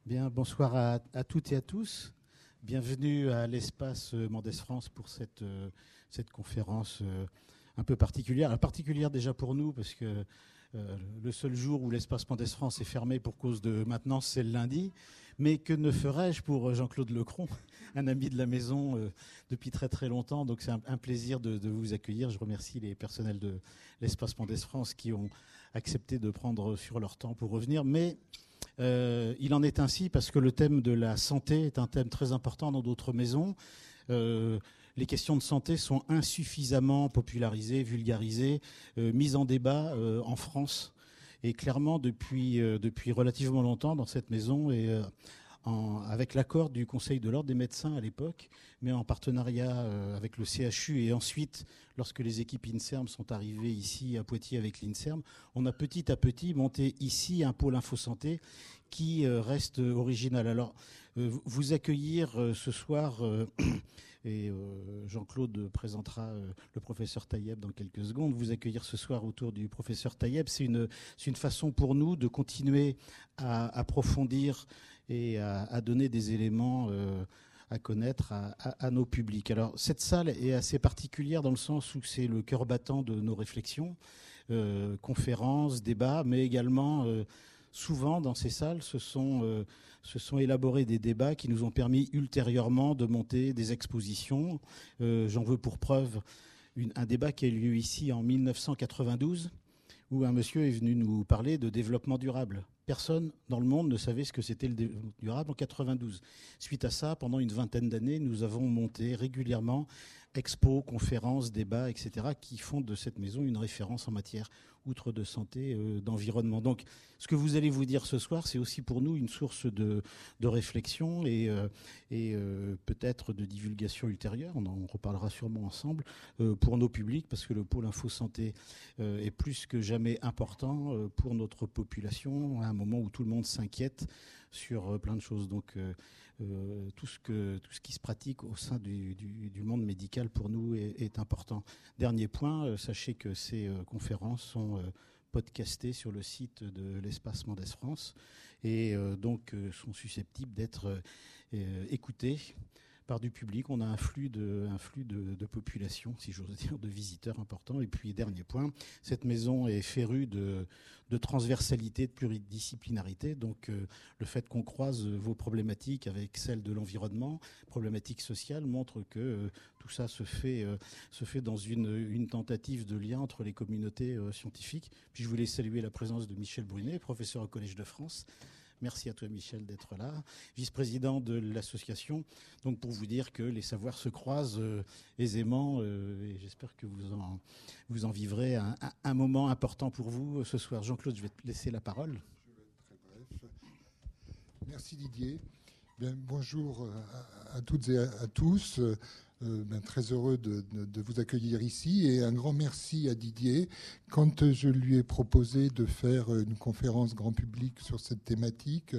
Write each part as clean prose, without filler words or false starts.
Bien, bonsoir à toutes et à tous. Bienvenue à l'espace Mendès France pour cette conférence un peu particulière. Particulière déjà pour nous parce que le seul jour où l'espace Mendès France est fermé pour cause de maintenance, c'est le lundi. Mais que ne ferais-je pour Jean-Claude Lecron, un ami de la maison depuis très très longtemps. Donc c'est un plaisir de vous accueillir. Je remercie les personnels de l'espace Mendès France qui ont accepté de prendre sur leur temps pour revenir. Mais il en est ainsi parce que le thème de la santé est un thème très important dans d'autres maisons. Les questions de santé sont insuffisamment popularisées, vulgarisées, mises en débat en France. Et clairement, depuis relativement longtemps dans cette maison, et avec l'accord du Conseil de l'ordre des médecins à l'époque, mais en partenariat avec le CHU et ensuite, lorsque les équipes INSERM sont arrivées ici à Poitiers avec l'INSERM, on a petit à petit monté ici un pôle infosanté qui reste original. Alors, vous accueillir ce soir, et Jean-Claude présentera le professeur Taïeb dans quelques secondes, vous accueillir ce soir autour du professeur Taïeb, c'est une façon pour nous de continuer à approfondir et à donner des éléments à connaître à nos publics. Alors, cette salle est assez particulière dans le sens où c'est le cœur battant de nos réflexions, conférences, débats, mais également, souvent dans ces salles, se sont élaborés des débats qui nous ont permis ultérieurement de monter des expositions. J'en veux pour preuve un débat qui a eu lieu ici en 1992, où un monsieur est venu nous parler de développement durable. Personne dans le monde ne savait ce que c'était le développement durable en 92. Suite à ça, pendant une vingtaine d'années, nous avons monté régulièrement expos, conférences, débats, etc., qui font de cette maison une référence en matière, outre de santé, d'environnement. Donc, ce que vous allez vous dire ce soir, c'est aussi pour nous une source de réflexion et peut-être de divulgation ultérieure. On en reparlera sûrement ensemble pour nos publics, parce que le pôle Info Santé est plus que jamais important pour notre population, à un moment où tout le monde s'inquiète sur plein de choses. Donc, tout ce qui se pratique au sein du monde médical pour nous est important. Dernier point, sachez que ces conférences sont podcastées sur le site de l'espace Mendès France et donc sont susceptibles d'être écoutées par du public. On a un flux de population, si j'ose dire, de visiteurs importants. Et puis, dernier point, cette maison est férue de transversalité, de pluridisciplinarité. Donc, le fait qu'on croise vos problématiques avec celles de l'environnement, problématiques sociales, montre que tout ça se fait dans une tentative de lien entre les communautés scientifiques. Puis, je voulais saluer la présence de Michel Brunet, professeur au Collège de France. Merci à toi, Michel, d'être là, vice-président de l'association. Donc, pour vous dire que les savoirs se croisent aisément et j'espère que vous en vivrez un moment important pour vous ce soir. Jean-Claude, je vais te laisser la parole. Je vais être très bref. Merci Didier. Bien, bonjour à toutes et à tous. Très heureux de vous accueillir ici et un grand merci à Didier. Quand je lui ai proposé de faire une conférence grand public sur cette thématique,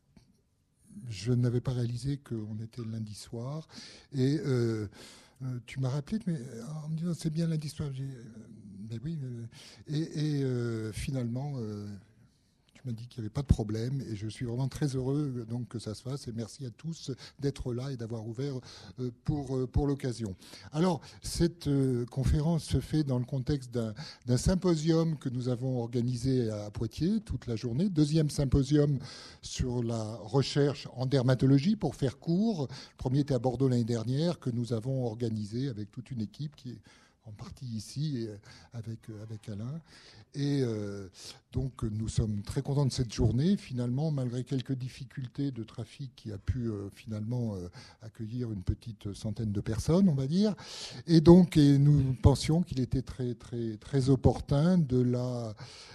je n'avais pas réalisé qu'on était lundi soir et tu m'as rappelé mais, en me disant c'est bien lundi soir. Mais oui, et finalement m'a dit qu'il n'y avait pas de problème et je suis vraiment très heureux donc que ça se fasse et merci à tous d'être là et d'avoir ouvert pour l'occasion. Alors cette conférence se fait dans le contexte d'un symposium que nous avons organisé à Poitiers toute la journée, deuxième symposium sur la recherche en dermatologie pour faire court. Le premier était à Bordeaux l'année dernière que nous avons organisé avec toute une équipe qui est en partie ici et avec Alain. Et donc nous sommes très contents de cette journée, finalement, malgré quelques difficultés de trafic qui a pu finalement accueillir une petite centaine de personnes, on va dire. Et donc nous pensions qu'il était très, très, très opportun de la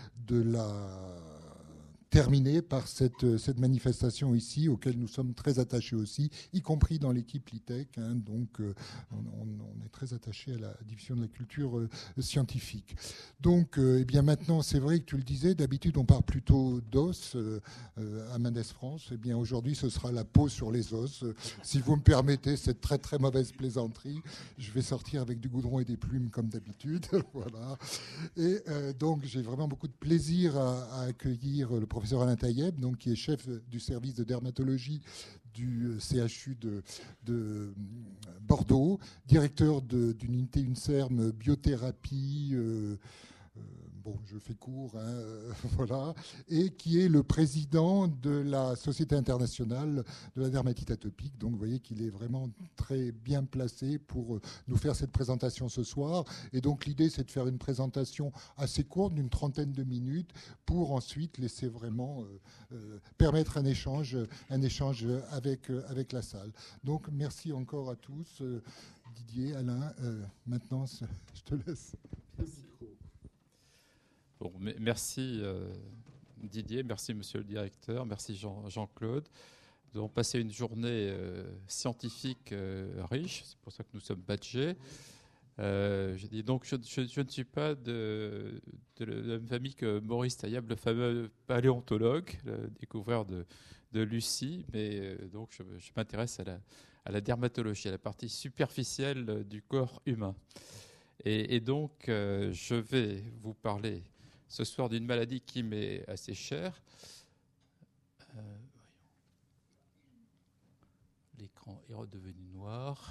terminé par cette manifestation ici, auquel nous sommes très attachés aussi, y compris dans l'équipe LITEC. Donc, on est très attachés à la diffusion de la culture scientifique. Donc, eh bien maintenant, c'est vrai que tu le disais, d'habitude, on parle plutôt d'os à Mendès France. Eh bien, aujourd'hui, ce sera la peau sur les os. Si vous me permettez cette très, très mauvaise plaisanterie, je vais sortir avec du goudron et des plumes, comme d'habitude. Voilà. Et donc, j'ai vraiment beaucoup de plaisir à accueillir le professeur professeur Alain Taïeb, donc, qui est chef du service de dermatologie du CHU de Bordeaux, directeur d'une unité UNSERM biothérapie, bon, je fais court, hein, voilà, et qui est le président de la Société internationale de la dermatite atopique. Donc, vous voyez qu'il est vraiment très bien placé pour nous faire cette présentation ce soir. Et donc, l'idée, c'est de faire une présentation assez courte, d'une 30aine de minutes, pour ensuite laisser vraiment permettre un échange avec la salle. Donc, merci encore à tous. Didier, Alain, maintenant, je te laisse. Merci. Bon, merci Didier, merci monsieur le directeur, merci Jean-Claude. Nous avons passé une journée scientifique riche, c'est pour ça que nous sommes badgés. Donc je ne suis pas de la même famille que Maurice Taillab, le fameux paléontologue, le découvreur de Lucie, mais donc je m'intéresse à la dermatologie, à la partie superficielle du corps humain. Et donc je vais vous parler ce soir d'une maladie qui m'est assez chère. L'écran est redevenu noir.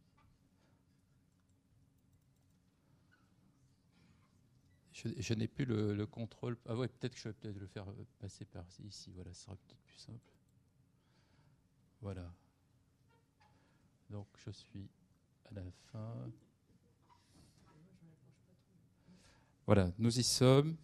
Je n'ai plus le contrôle. Ah ouais, peut-être que je vais peut-être le faire passer par ici. Voilà, ce sera peut-être plus simple. Voilà. Donc je suis à la fin. Voilà, nous y sommes.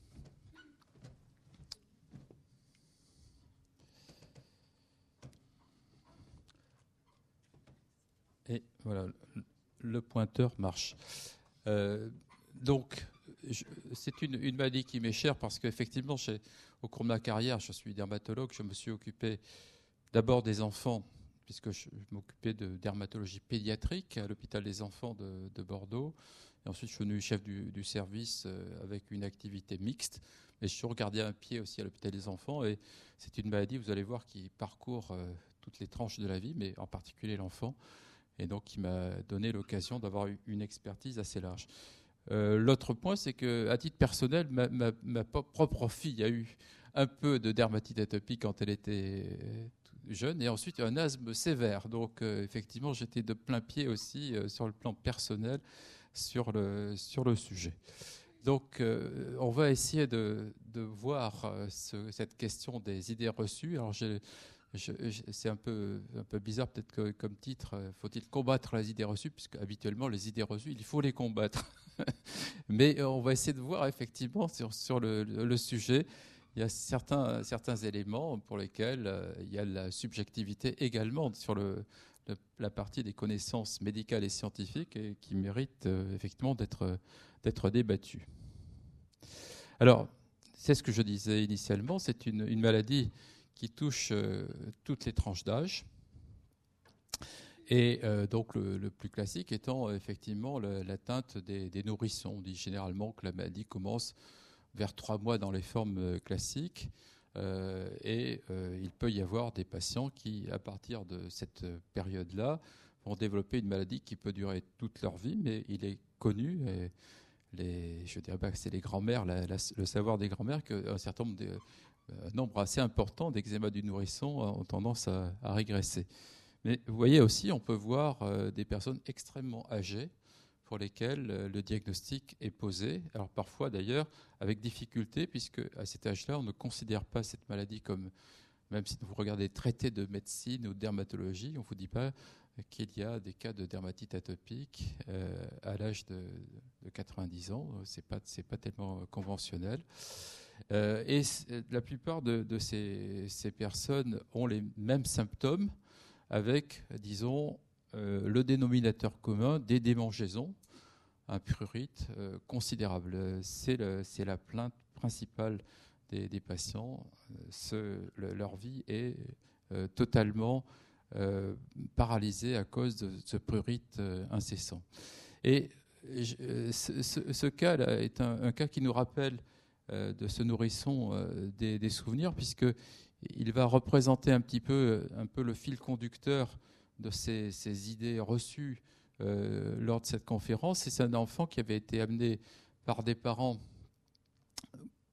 Et voilà, le pointeur marche. Donc, c'est une maladie qui m'est chère parce qu'effectivement, au cours de ma carrière, je suis dermatologue, je me suis occupé d'abord des enfants, puisque je m'occupais de dermatologie pédiatrique à l'hôpital des enfants de Bordeaux. Et ensuite, je suis devenu chef du service avec une activité mixte. Mais je suis regardé un pied aussi à l'hôpital des enfants. Et c'est une maladie, vous allez voir, qui parcourt toutes les tranches de la vie, mais en particulier l'enfant. Et donc, qui m'a donné l'occasion d'avoir une expertise assez large. L'autre point, c'est qu'à titre personnel, ma propre fille a eu un peu de dermatite atopique quand elle était jeune, et ensuite un asthme sévère. Donc, effectivement, j'étais de plein pied aussi sur le plan personnel sur le sujet. Donc, on va essayer de voir cette question des idées reçues. Alors, c'est un peu bizarre peut-être que comme titre, faut-il combattre les idées reçues, puisque habituellement les idées reçues, il faut les combattre. Mais on va essayer de voir effectivement sur le sujet. Il y a certains éléments pour lesquels il y a la subjectivité également sur la partie des connaissances médicales et scientifiques et qui méritent effectivement d'être débattues. Alors, c'est ce que je disais initialement, c'est une maladie qui touche toutes les tranches d'âge. Et donc le plus classique étant effectivement l'atteinte des nourrissons. On dit généralement que la maladie commence vers 3 mois dans les formes classiques. Et il peut y avoir des patients qui, à partir de cette période-là, vont développer une maladie qui peut durer toute leur vie, mais il est connu, et je dirais pas que c'est les grands-mères, le savoir des grands-mères, qu'un certain nombre assez important d'eczéma du nourrisson ont tendance à régresser. Mais vous voyez aussi, on peut voir des personnes extrêmement âgées pour lesquelles le diagnostic est posé. Alors parfois d'ailleurs avec difficulté, puisque à cet âge-là, on ne considère pas cette maladie comme, même si vous regardez des traités de médecine ou de dermatologie, on ne vous dit pas qu'il y a des cas de dermatite atopique à l'âge de 90 ans. C'est pas tellement conventionnel. Et la plupart de ces personnes ont les mêmes symptômes, avec, disons, le dénominateur commun des démangeaisons, un prurite considérable. C'est la plainte principale des patients. Leur vie est totalement paralysée à cause de ce prurite incessant. Et ce cas-là est un cas qui nous rappelle de ce nourrisson des souvenirs, puisque il va représenter un peu le fil conducteur de ces idées reçues lors de cette conférence. C'est un enfant qui avait été amené par des parents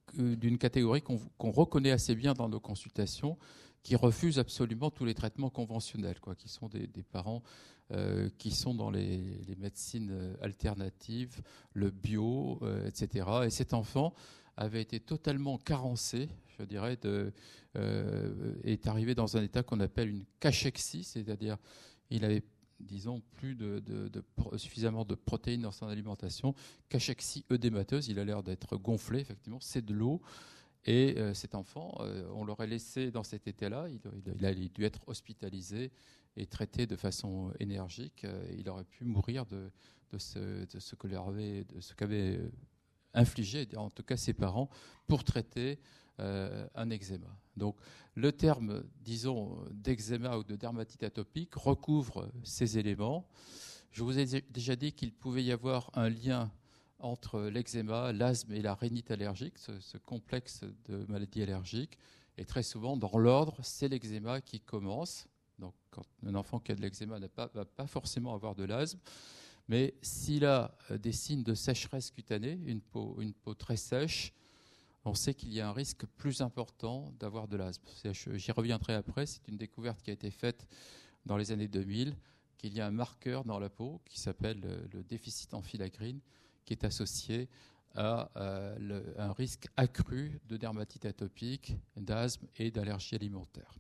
d'une catégorie qu'on reconnaît assez bien dans nos consultations, qui refusent absolument tous les traitements conventionnels, qui sont des parents qui sont dans les médecines alternatives, le bio, etc. Et cet enfant avait été totalement carencé, je dirais, est arrivé dans un état qu'on appelle une cachexie, c'est-à-dire il avait, disons, plus suffisamment de protéines dans son alimentation, cachexie œdémateuse, il a l'air d'être gonflé, effectivement, c'est de l'eau. Et cet enfant, on l'aurait laissé dans cet état-là, il a dû être hospitalisé et traité de façon énergique. Il aurait pu mourir de ce qu'avaient infligé, en tout cas ses parents, pour traiter un eczéma. Donc le terme, disons, d'eczéma ou de dermatite atopique recouvre ces éléments. Je vous ai déjà dit qu'il pouvait y avoir un lien entre l'eczéma, l'asthme et la rhinite allergique, ce complexe de maladies allergiques. Et très souvent, dans l'ordre, c'est l'eczéma qui commence. Donc, quand un enfant qui a de l'eczéma ne va pas forcément avoir de l'asthme. Mais s'il a des signes de sécheresse cutanée, une peau très sèche, on sait qu'il y a un risque plus important d'avoir de l'asthme. J'y reviendrai après. C'est une découverte qui a été faite dans les années 2000, qu'il y a un marqueur dans la peau qui s'appelle le déficit en filagrine, qui est associé à un risque accru de dermatite atopique, d'asthme et d'allergie alimentaire.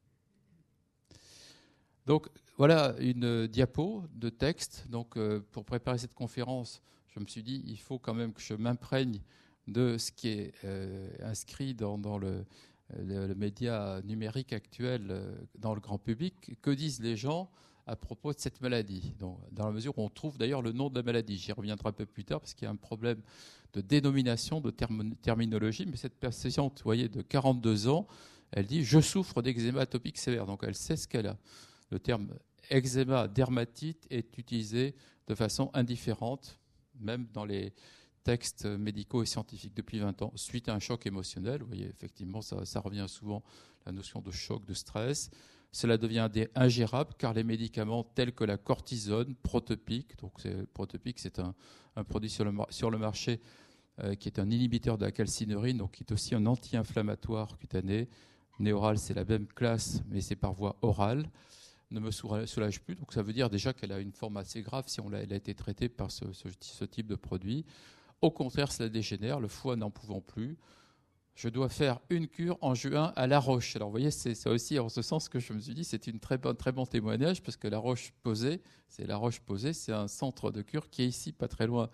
Donc voilà une diapo de texte. Donc, pour préparer cette conférence, je me suis dit il faut quand même que je m'imprègne de ce qui est inscrit dans le média numérique actuel, dans le grand public. Que disent les gens à propos de cette maladie, donc, dans la mesure où on trouve d'ailleurs le nom de la maladie. J'y reviendrai un peu plus tard parce qu'il y a un problème de dénomination, de terminologie, mais cette patiente, vous voyez, de 42 ans, elle dit « je souffre d'eczéma atopique sévère », donc elle sait ce qu'elle a. Le terme eczéma dermatite est utilisé de façon indifférente, même dans les textes médicaux et scientifiques depuis 20 ans, suite à un choc émotionnel. Vous voyez, effectivement, ça revient souvent, la notion de choc, de stress. Cela devient ingérable car les médicaments tels que la cortisone, Protopic, Protopic c'est un produit sur le marché qui est un inhibiteur de la calcineurine, donc qui est aussi un anti-inflammatoire cutané. Néoral, c'est la même classe, mais c'est par voie orale. Ne me soulage plus, donc ça veut dire déjà qu'elle a une forme assez grave si elle a été traitée par ce type de produit. Au contraire, cela dégénère, le foie n'en pouvant plus. Je dois faire une cure en juin à La Roche. Alors, vous voyez, c'est ça aussi en ce sens que je me suis dit, c'est une très bon témoignage, parce que La Roche-Posay, c'est un centre de cure qui est ici, pas très loin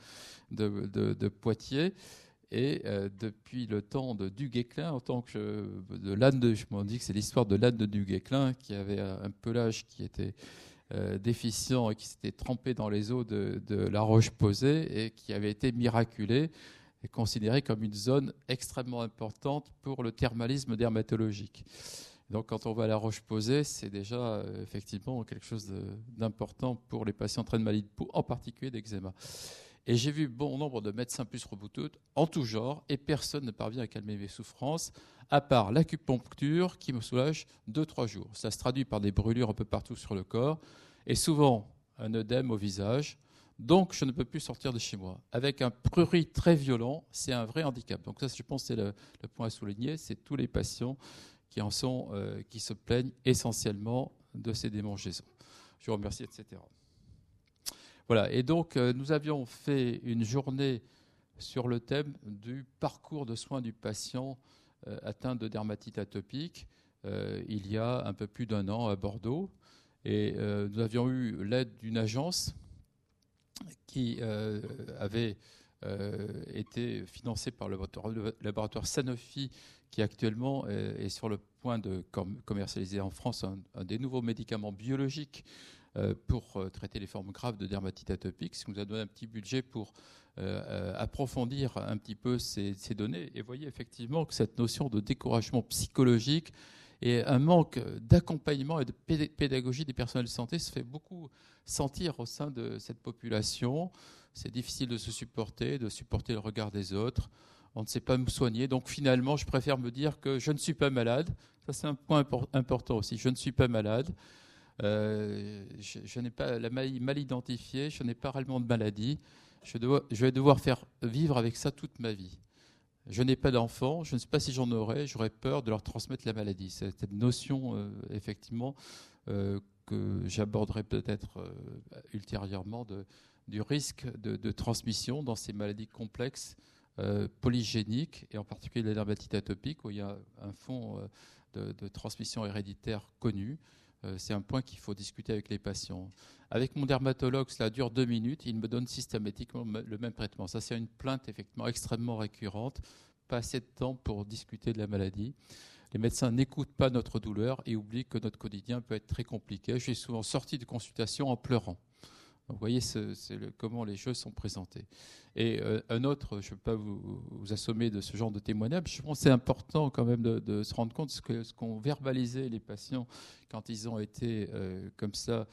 de Poitiers. Et depuis le temps de Duguesclin, en tant que je m'en dis que c'est l'histoire de l'âne de Duguesclin, qui avait un pelage qui était déficient et qui s'était trempé dans les eaux de La Roche-Posay et qui avait été miraculé, est considéré comme une zone extrêmement importante pour le thermalisme dermatologique. Donc quand on va à La Roche-Posay, c'est déjà effectivement quelque chose d'important pour les patients traitant de maladies de peau, en particulier d'eczéma. Et j'ai vu bon nombre de médecins plus rebouteux en tout genre, et personne ne parvient à calmer mes souffrances, à part l'acupuncture qui me soulage 2-3 jours. Ça se traduit par des brûlures un peu partout sur le corps, et souvent un œdème au visage. Donc, je ne peux plus sortir de chez moi. Avec un prurit très violent, c'est un vrai handicap. Donc ça, je pense, c'est le point à souligner. C'est tous les patients qui se plaignent essentiellement de ces démangeaisons. Je vous remercie, etc. Voilà. Et donc, nous avions fait une journée sur le thème du parcours de soins du patient atteint de dermatite atopique il y a un peu plus d'1 an à Bordeaux. Et nous avions eu l'aide d'une agence qui avait été financé par le laboratoire Sanofi, qui actuellement est sur le point de commercialiser en France un des nouveaux médicaments biologiques pour traiter les formes graves de dermatite atopique, ce qui nous a donné un petit budget pour approfondir un petit peu ces données. Et vous voyez effectivement que cette notion de découragement psychologique et un manque d'accompagnement et de pédagogie des personnels de santé se fait beaucoup sentir au sein de cette population. C'est difficile de supporter le regard des autres. On ne sait pas me soigner. Donc finalement, je préfère me dire que je ne suis pas malade. Ça, c'est un point important aussi. Je ne suis pas malade. Je n'ai pas la maladie mal identifiée. Je n'ai pas réellement de maladie. Je vais devoir faire vivre avec ça toute ma vie. Je n'ai pas d'enfants, je ne sais pas si j'en aurai, j'aurais peur de leur transmettre la maladie. C'est cette notion, effectivement, que j'aborderai peut-être ultérieurement du risque de transmission dans ces maladies complexes, polygéniques, et en particulier la dermatite atopique, où il y a un fond de transmission héréditaire connu. C'est un point qu'il faut discuter avec les patients. Avec mon dermatologue, cela dure 2 minutes. Il me donne systématiquement le même traitement. Ça, c'est une plainte effectivement extrêmement récurrente. Pas assez de temps pour discuter de la maladie. Les médecins n'écoutent pas notre douleur et oublient que notre quotidien peut être très compliqué. Je suis souvent sorti de consultation en pleurant. Donc, vous voyez comment les choses sont présentées. Et un autre, je ne vais pas vous assommer de ce genre de témoignage, je pense que c'est important quand même de se rendre compte de ce qu'ont verbalisé les patients quand ils ont été comme ça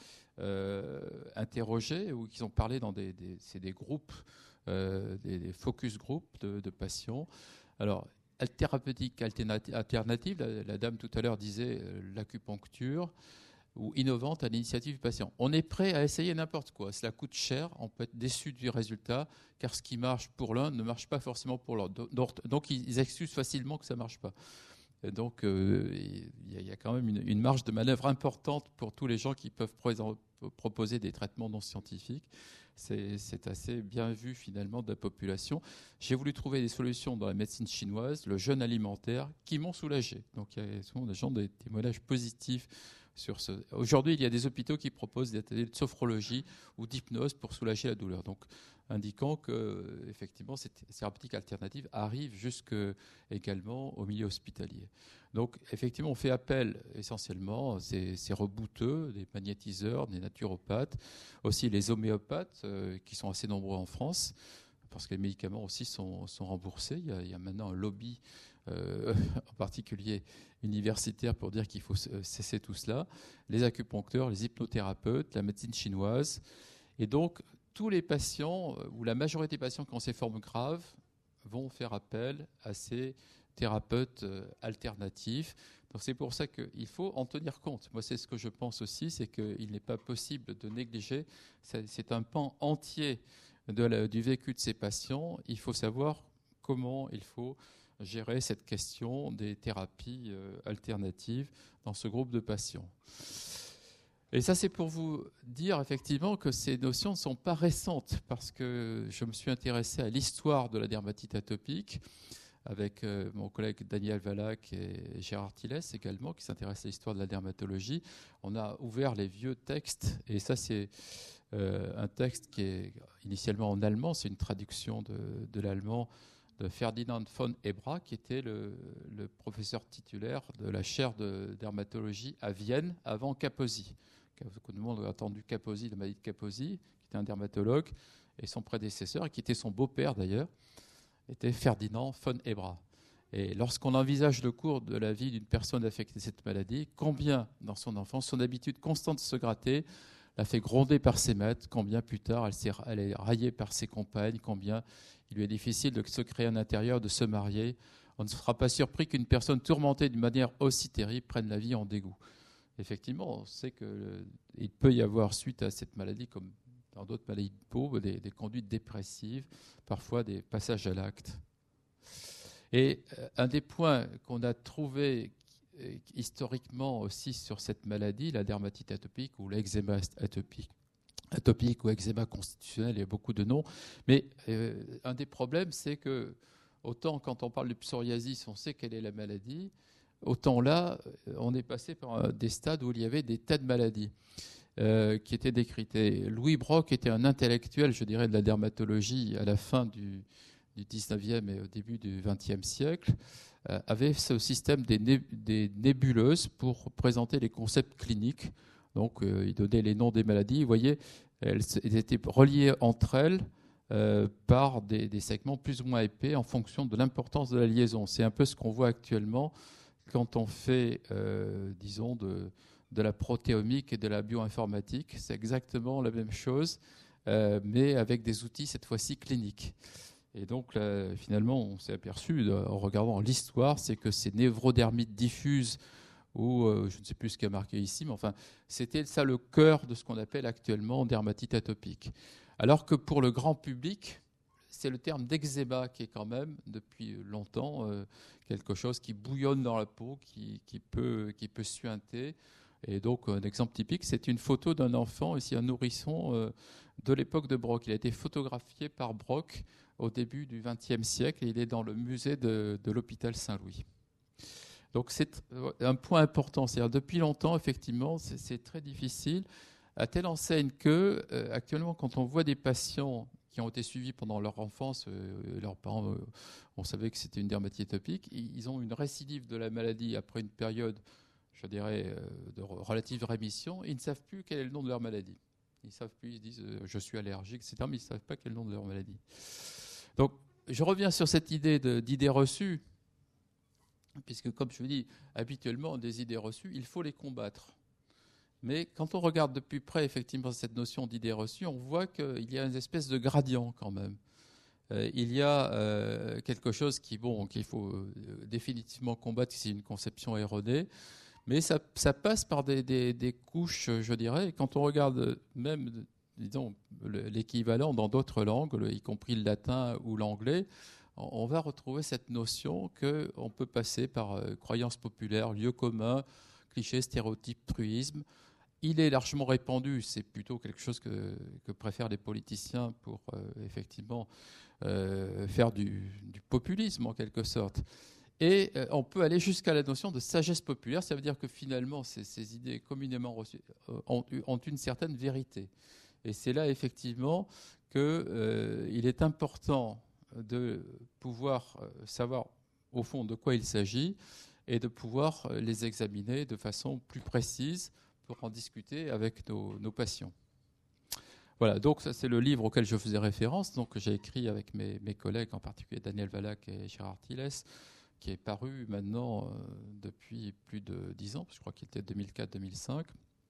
interrogés ou qu'ils ont parlé dans des groupes, des focus group de patients. Alors, thérapeutique alternative, la dame tout à l'heure disait l'acupuncture, ou innovante à l'initiative du patient. On est prêt à essayer n'importe quoi. Cela coûte cher, on peut être déçu du résultat, car ce qui marche pour l'un ne marche pas forcément pour l'autre. Donc ils excusent facilement que ça ne marche pas. Et donc il y a quand même une marge de manœuvre importante pour tous les gens qui peuvent proposer des traitements non scientifiques. C'est assez bien vu finalement de la population. J'ai voulu trouver des solutions dans la médecine chinoise, le jeûne alimentaire, qui m'ont soulagé. Donc il y a souvent des témoignages positifs. Aujourd'hui, il y a des hôpitaux qui proposent des ateliers de sophrologie ou d'hypnose pour soulager la douleur. Donc, indiquant que effectivement, ces thérapeutiques alternatives arrivent jusque également au milieu hospitalier. Donc, effectivement, on fait appel essentiellement à ces rebouteux, des magnétiseurs, des naturopathes, aussi les homéopathes qui sont assez nombreux en France, parce que les médicaments aussi sont remboursés. Il y a maintenant un lobby, en particulier universitaire, pour dire qu'il faut cesser tout cela. Les acupuncteurs, les hypnothérapeutes, la médecine chinoise. Et donc, tous les patients, ou la majorité des patients qui ont ces formes graves, vont faire appel à ces thérapeutes alternatifs. Donc c'est pour ça qu'il faut en tenir compte. Moi, c'est ce que je pense aussi, c'est qu'il n'est pas possible de négliger. C'est un pan entier du vécu de ces patients. Il faut savoir comment il faut gérer cette question des thérapies alternatives dans ce groupe de patients. Et ça, c'est pour vous dire effectivement que ces notions ne sont pas récentes, parce que je me suis intéressé à l'histoire de la dermatite atopique avec mon collègue Daniel Valac et Gérard Tilès également, qui s'intéressent à l'histoire de la dermatologie. On a ouvert les vieux textes, et ça, c'est un texte qui est initialement en allemand, c'est une traduction de l'allemand de Ferdinand von Ebra, qui était le professeur titulaire de la chaire de dermatologie à Vienne avant Kaposi. Tout le monde a entendu Kaposi, la maladie de Kaposi, qui était un dermatologue, et son prédécesseur, qui était son beau-père d'ailleurs, était Ferdinand von Ebra. Et lorsqu'on envisage le cours de la vie d'une personne affectée de cette maladie, combien dans son enfance, son habitude constante de se gratter l'a fait gronder par ses maîtres, combien plus tard elle est raillée par ses compagnes, combien il lui est difficile de se créer un intérieur, de se marier. On ne sera pas surpris qu'une personne tourmentée d'une manière aussi terrible prenne la vie en dégoût. Effectivement, on sait qu'il peut y avoir, suite à cette maladie, comme dans d'autres maladies de peau, des conduites dépressives, parfois des passages à l'acte. Et un des points qu'on a trouvé historiquement aussi sur cette maladie, la dermatite atopique ou l'eczéma atopique ou eczéma constitutionnel, il y a beaucoup de noms, mais un des problèmes, c'est que autant quand on parle de psoriasis, on sait quelle est la maladie, autant là, on est passé par des stades où il y avait des tas de maladies qui étaient décrites. Et Louis Brock était un intellectuel, je dirais, de la dermatologie à la fin du 19e et au début du 20e siècle, avait ce système des nébuleuses pour présenter les concepts cliniques. Donc, il donnait les noms des maladies. Vous voyez, elles étaient reliées entre elles par des segments plus ou moins épais en fonction de l'importance de la liaison. C'est un peu ce qu'on voit actuellement quand on fait, disons, de la protéomique et de la bioinformatique. C'est exactement la même chose, mais avec des outils, cette fois-ci, cliniques. Et donc, là, finalement, on s'est aperçu, en regardant l'histoire, c'est que ces névrodermites diffuses, ou je ne sais plus ce qui a marqué ici, mais enfin, c'était ça le cœur de ce qu'on appelle actuellement dermatite atopique. Alors que pour le grand public, c'est le terme d'eczéma qui est quand même, depuis longtemps, quelque chose qui bouillonne dans la peau, qui peut suinter. Et donc, un exemple typique, c'est une photo d'un enfant, ici un nourrisson, de l'époque de Brock. Il a été photographié par Brock au début du XXe siècle et il est dans le musée de l'hôpital Saint-Louis. Donc, c'est un point important. C'est-à-dire, depuis longtemps, effectivement, c'est très difficile, à telle enseigne que, actuellement, quand on voit des patients qui ont été suivis pendant leur enfance, leurs parents, on savait que c'était une dermatite atopique, ils ont une récidive de la maladie après une période, je dirais, de relative rémission, ils ne savent plus quel est le nom de leur maladie. Ils ne savent plus, ils disent je suis allergique, etc., mais ils ne savent pas quel est le nom de leur maladie. Donc, je reviens sur cette d'idée reçue, puisque, comme je vous dis, habituellement, des idées reçues, il faut les combattre. Mais quand on regarde de plus près, effectivement, cette notion d'idée reçue, on voit qu'il y a une espèce de gradient quand même. Il y a quelque chose qu'il faut définitivement combattre, c'est une conception erronée. Mais ça passe par des couches, je dirais. Et quand on regarde même, disons, l'équivalent dans d'autres langues, y compris le latin ou l'anglais, on va retrouver cette notion qu'on peut passer par croyances populaires, lieux communs, clichés, stéréotypes, truisme. Il est largement répandu, c'est plutôt quelque chose que préfèrent les politiciens pour effectivement faire du populisme en quelque sorte. Et on peut aller jusqu'à la notion de sagesse populaire, ça veut dire que finalement ces idées communément reçues ont une certaine vérité. Et c'est là effectivement qu'il est important de pouvoir savoir au fond de quoi il s'agit et de pouvoir les examiner de façon plus précise pour en discuter avec nos patients. Voilà, donc ça c'est le livre auquel je faisais référence, donc j'ai écrit avec mes collègues, en particulier Daniel Valac et Gérard Thiles, qui est paru maintenant depuis plus de 10 ans, je crois qu'il était 2004-2005,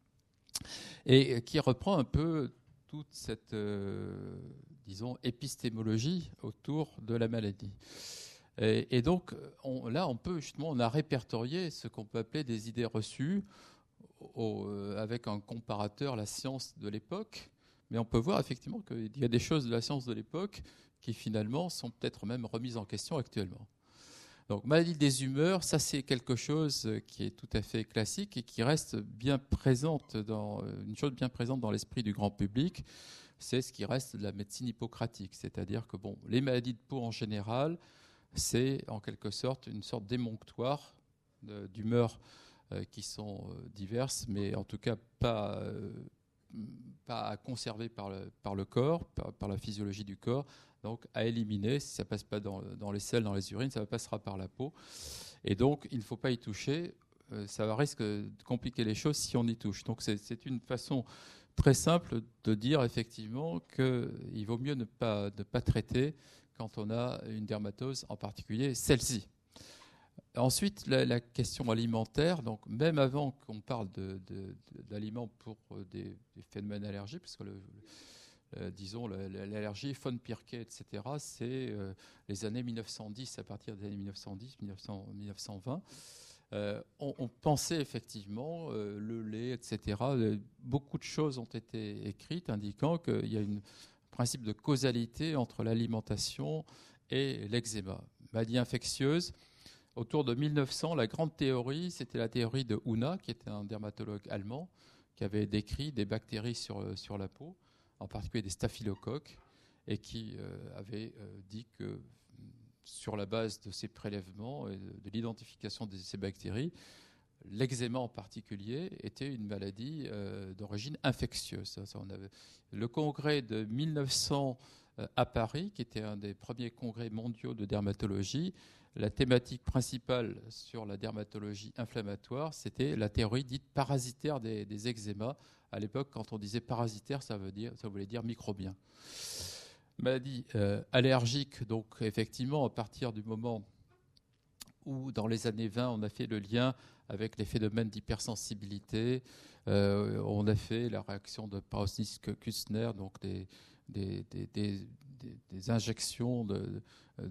et qui reprend un peu toute cette, disons, épistémologie autour de la maladie. Et donc, on a répertorié ce qu'on peut appeler des idées reçues, avec un comparateur, la science de l'époque, mais on peut voir effectivement qu'il y a des choses de la science de l'époque qui finalement sont peut-être même remises en question actuellement. Donc, maladie des humeurs, ça c'est quelque chose qui est tout à fait classique et qui reste bien présente une chose bien présente dans l'esprit du grand public, c'est ce qui reste de la médecine hippocratique, c'est-à-dire que les maladies de peau en général, c'est en quelque sorte une sorte d'émonctoire d'humeurs qui sont diverses, mais en tout cas pas à conserver par le corps, par la physiologie du corps, donc à éliminer. Si ça ne passe pas dans les selles, dans les urines, ça passera par la peau. Et donc, il ne faut pas y toucher. Ça risque de compliquer les choses si on y touche. Donc, c'est une façon très simple de dire effectivement qu'il vaut mieux ne pas traiter quand on a une dermatose, en particulier celle-ci. Ensuite, la question alimentaire, donc même avant qu'on parle d'aliments pour des phénomènes allergiques, parce que disons l'allergie, von Pirquet, etc., c'est les années 1910, à partir des années 1910, 1920, on pensait effectivement le lait, etc. Beaucoup de choses ont été écrites indiquant qu'il y a un principe de causalité entre l'alimentation et l'eczéma. Maladie infectieuse. Autour de 1900, la grande théorie, c'était la théorie de Unna, qui était un dermatologue allemand, qui avait décrit des bactéries sur la peau, en particulier des staphylocoques, et qui avait dit que sur la base de ces prélèvements et de l'identification de ces bactéries, l'eczéma en particulier était une maladie d'origine infectieuse. Le congrès de 1900 à Paris, qui était un des premiers congrès mondiaux de dermatologie, la thématique principale sur la dermatologie inflammatoire, c'était la théorie dite parasitaire des eczémas. À l'époque, quand on disait parasitaire, ça voulait dire microbien. Maladie allergique, donc effectivement, à partir du moment où, dans les années 20, on a fait le lien avec les phénomènes d'hypersensibilité, on a fait la réaction de Pausnis-Kussner, donc des injections de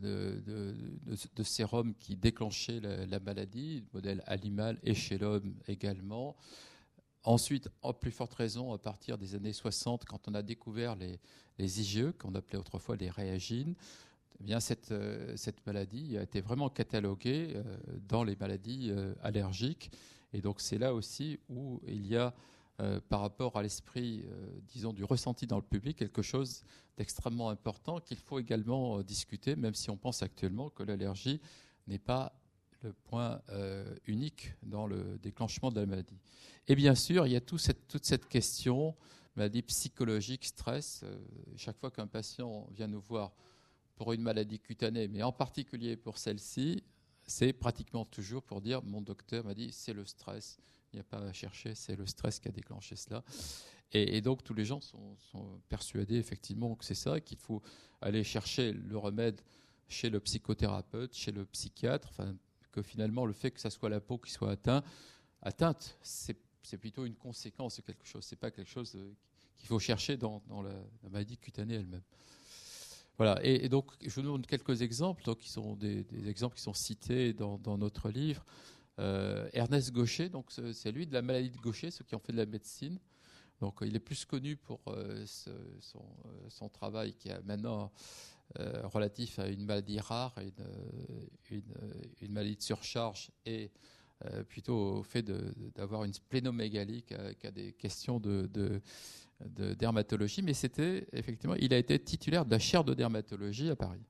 sérum qui déclenchaient la maladie, modèle animal et chez l'homme également. Ensuite, en plus forte raison, à partir des années 60, quand on a découvert les IgE, qu'on appelait autrefois les réagines, eh bien cette maladie a été vraiment cataloguée dans les maladies allergiques. Et donc c'est là aussi où il y a, par rapport à l'esprit, disons, du ressenti dans le public, quelque chose d'extrêmement important qu'il faut également discuter, même si on pense actuellement que l'allergie n'est pas le point unique dans le déclenchement de la maladie. Et bien sûr, il y a toute cette question, maladie psychologique, stress. Chaque fois qu'un patient vient nous voir pour une maladie cutanée, mais en particulier pour celle-ci, c'est pratiquement toujours pour dire « mon docteur m'a dit c'est le stress ». Il n'y a pas à chercher, c'est le stress qui a déclenché cela. Et donc tous les gens sont persuadés effectivement que c'est ça, qu'il faut aller chercher le remède chez le psychothérapeute, chez le psychiatre, enfin, que finalement le fait que ça soit la peau qui soit atteinte, c'est plutôt une conséquence de quelque chose. C'est pas quelque chose qu'il faut chercher dans la maladie cutanée elle-même. Voilà. Et donc je vous donne quelques exemples, donc, qui sont des exemples qui sont cités dans notre livre. Ernest Gaucher, donc c'est lui de la maladie de Gaucher, ceux qui ont fait de la médecine. Donc il est plus connu pour son travail qui est maintenant relatif à une maladie rare, une maladie de surcharge et plutôt au fait d'avoir une splénomégalie qu'à des questions de dermatologie. Mais c'était effectivement, il a été titulaire de la chaire de dermatologie à Paris.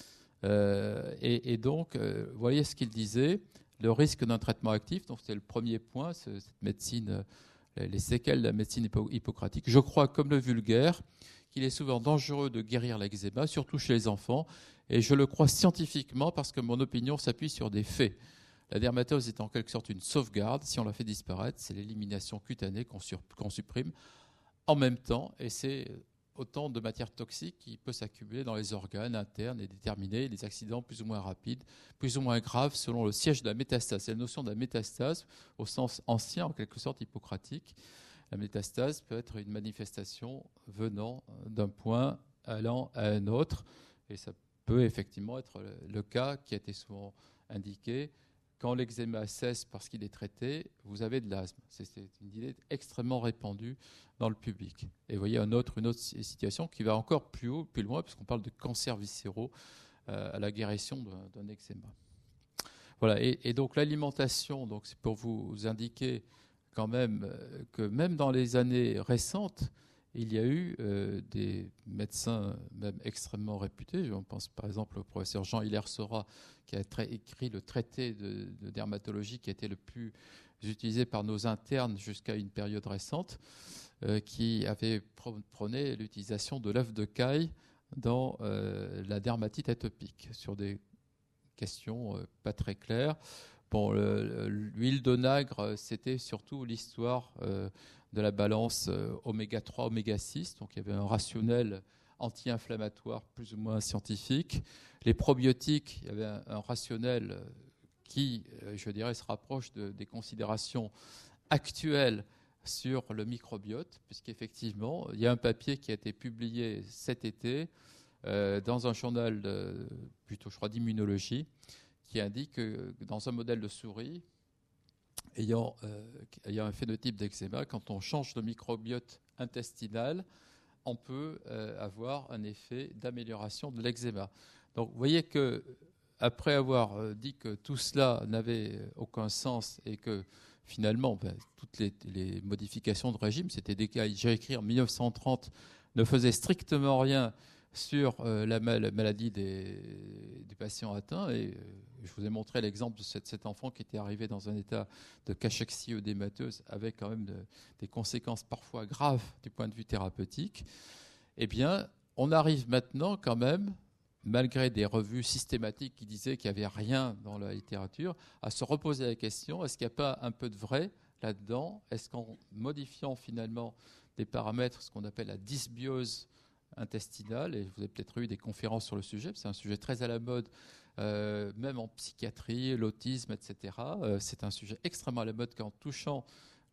Et donc, vous voyez ce qu'il disait, le risque d'un traitement actif, donc c'était le premier point, cette médecine, les séquelles de la médecine hippocratique. Je crois, comme le vulgaire, qu'il est souvent dangereux de guérir l'eczéma, surtout chez les enfants, et je le crois scientifiquement parce que mon opinion s'appuie sur des faits. La dermatose est en quelque sorte une sauvegarde. Si on la fait disparaître, c'est l'élimination cutanée qu'on supprime en même temps, et c'est autant de matière toxique qui peut s'accumuler dans les organes internes et déterminer des accidents plus ou moins rapides, plus ou moins graves selon le siège de la métastase. C'est la notion de la métastase au sens ancien, en quelque sorte hippocratique. La métastase peut être une manifestation venant d'un point allant à un autre, et ça peut effectivement être le cas qui a été souvent indiqué. Quand l'eczéma cesse parce qu'il est traité, vous avez de l'asthme. C'est une idée extrêmement répandue dans le public. Et vous voyez une autre situation qui va encore plus haut, plus loin, puisqu'on parle de cancers viscéraux à la guérison d'un eczéma. Voilà. Et donc l'alimentation, donc c'est pour vous indiquer quand même que même dans les années récentes, il y a eu des médecins même extrêmement réputés. Je pense par exemple au professeur Jean Hilaire-Seurat qui a écrit le traité de dermatologie qui a été le plus utilisé par nos internes jusqu'à une période récente, qui avait prôné l'utilisation de l'œuf de caille dans la dermatite atopique sur des questions pas très claires. Bon, l'huile d'onagre, c'était surtout l'histoire de la balance oméga 3, oméga 6. Donc il y avait un rationnel anti-inflammatoire plus ou moins scientifique. Les probiotiques, il y avait un rationnel qui, je dirais, se rapproche des considérations actuelles sur le microbiote, puisqu'effectivement, il y a un papier qui a été publié cet été dans un journal plutôt, je crois, d'immunologie, qui indique que dans un modèle de souris ayant un phénotype d'eczéma, quand on change de microbiote intestinal, on peut avoir un effet d'amélioration de l'eczéma. Donc vous voyez que après avoir dit que tout cela n'avait aucun sens et que finalement toutes les modifications de régime, c'était des cas, j'ai écrit en 1930, ne faisaient strictement rien sur la maladie des patients atteints. Et je vous ai montré l'exemple de cet enfant qui était arrivé dans un état de cachexie œdémateuse avec quand même des conséquences parfois graves du point de vue thérapeutique. Eh bien, on arrive maintenant quand même, malgré des revues systématiques qui disaient qu'il n'y avait rien dans la littérature, à se reposer la question, est-ce qu'il n'y a pas un peu de vrai là-dedans? Est-ce qu'en modifiant finalement des paramètres, ce qu'on appelle la dysbiose intestinale, et vous avez peut-être eu des conférences sur le sujet, c'est un sujet très à la mode, même en psychiatrie, l'autisme, etc. C'est un sujet extrêmement à la mode qu'en touchant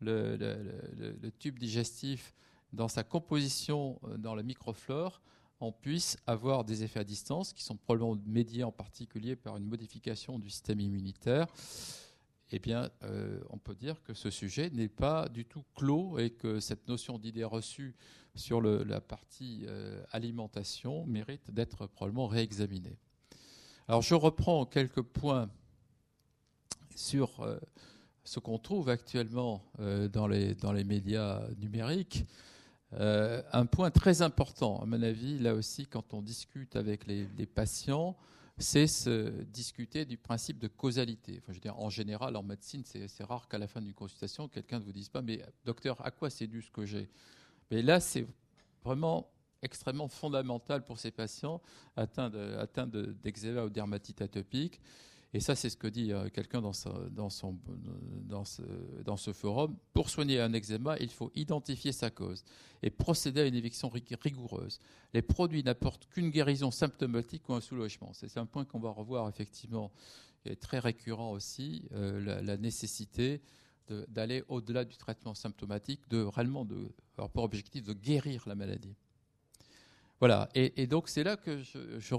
le tube digestif dans sa composition dans la microflore, on puisse avoir des effets à distance qui sont probablement médiés en particulier par une modification du système immunitaire. eh bien, on peut dire que ce sujet n'est pas du tout clos et que cette notion d'idée reçue sur la partie alimentation mérite d'être probablement réexaminée. Alors, je reprends quelques points sur ce qu'on trouve actuellement dans les médias numériques. Un point très important, à mon avis, là aussi, quand on discute avec les patients, c'est discuter du principe de causalité. Enfin, je veux dire, en général, en médecine, c'est rare qu'à la fin d'une consultation, quelqu'un ne vous dise pas « Mais docteur, à quoi c'est dû ce que j'ai ?» Mais là, c'est vraiment extrêmement fondamental pour ces patients atteints d'eczéma ou dermatite atopique. Et ça, c'est ce que dit quelqu'un dans ce forum. Pour soigner un eczéma, il faut identifier sa cause et procéder à une éviction rigoureuse. Les produits n'apportent qu'une guérison symptomatique ou un soulagement. C'est un point qu'on va revoir effectivement, qui est très récurrent aussi, la nécessité d'aller au-delà du traitement symptomatique, réellement avoir pour objectif de guérir la maladie. Voilà, et donc c'est là que je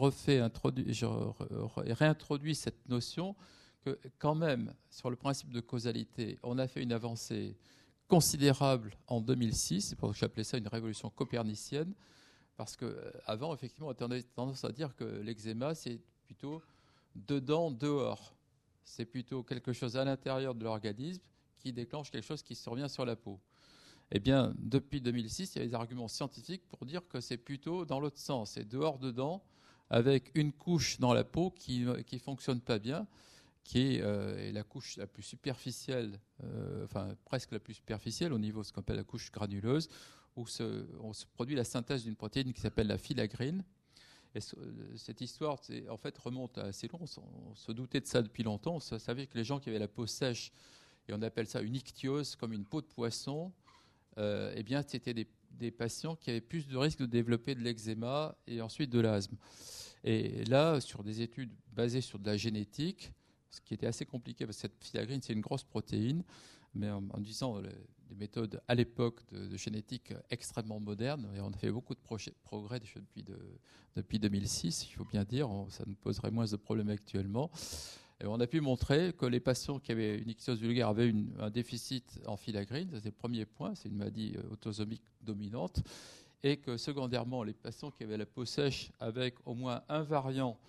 réintroduis cette notion que quand même, sur le principe de causalité, on a fait une avancée considérable en 2006, c'est pour ça que j'appelais ça une révolution copernicienne, parce qu'avant, effectivement, on avait tendance à dire que l'eczéma, c'est plutôt dedans, dehors. C'est plutôt quelque chose à l'intérieur de l'organisme qui déclenche quelque chose qui survient sur la peau. Eh bien, depuis 2006, il y a des arguments scientifiques pour dire que c'est plutôt dans l'autre sens. C'est dehors-dedans, avec une couche dans la peau qui ne fonctionne pas bien, qui est la couche la plus superficielle, enfin presque la plus superficielle au niveau de ce qu'on appelle la couche granuleuse, où on se produit la synthèse d'une protéine qui s'appelle la filagrine. Et cette histoire, en fait, remonte à assez long. On se doutait de ça depuis longtemps. On savait que les gens qui avaient la peau sèche, et on appelle ça une ichthyose, comme une peau de poisson, eh bien, c'était des patients qui avaient plus de risques de développer de l'eczéma et ensuite de l'asthme. Et là, sur des études basées sur de la génétique, ce qui était assez compliqué, parce que cette filagrine, c'est une grosse protéine, mais en utilisant des méthodes à l'époque de génétique extrêmement modernes, et on a fait beaucoup de progrès depuis 2006, il faut bien dire, ça nous poserait moins de problèmes actuellement. Et on a pu montrer que les patients qui avaient une ichthyose vulgaire avaient un déficit en filagrine, c'est le premier point, c'est une maladie autosomique dominante, et que secondairement, les patients qui avaient la peau sèche avec au moins un variant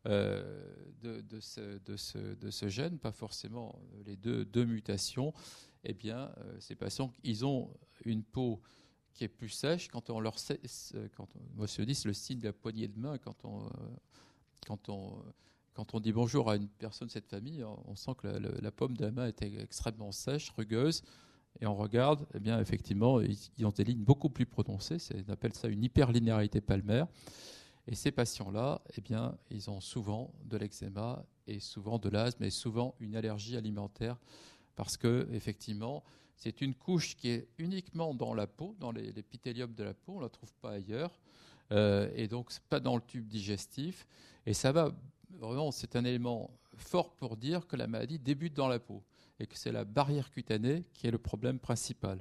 de ce gène, pas forcément les deux mutations, eh bien, ces patients, ils ont une peau qui est plus sèche. Quand on leur moi je dis, c'est le signe de la poignée de main, quand on dit bonjour à une personne de cette famille, on sent que la paume de la main est extrêmement sèche, rugueuse, et on regarde, eh bien, effectivement, ils ont des lignes beaucoup plus prononcées, on appelle ça une hyperlinéarité palmaire. Et ces patients-là, eh bien, ils ont souvent de l'eczéma et souvent de l'asthme et souvent une allergie alimentaire parce que, effectivement, c'est une couche qui est uniquement dans la peau, dans l'épithélium de la peau, on ne la trouve pas ailleurs, et donc pas dans le tube digestif. Et ça va, vraiment, c'est un élément fort pour dire que la maladie débute dans la peau et que c'est la barrière cutanée qui est le problème principal.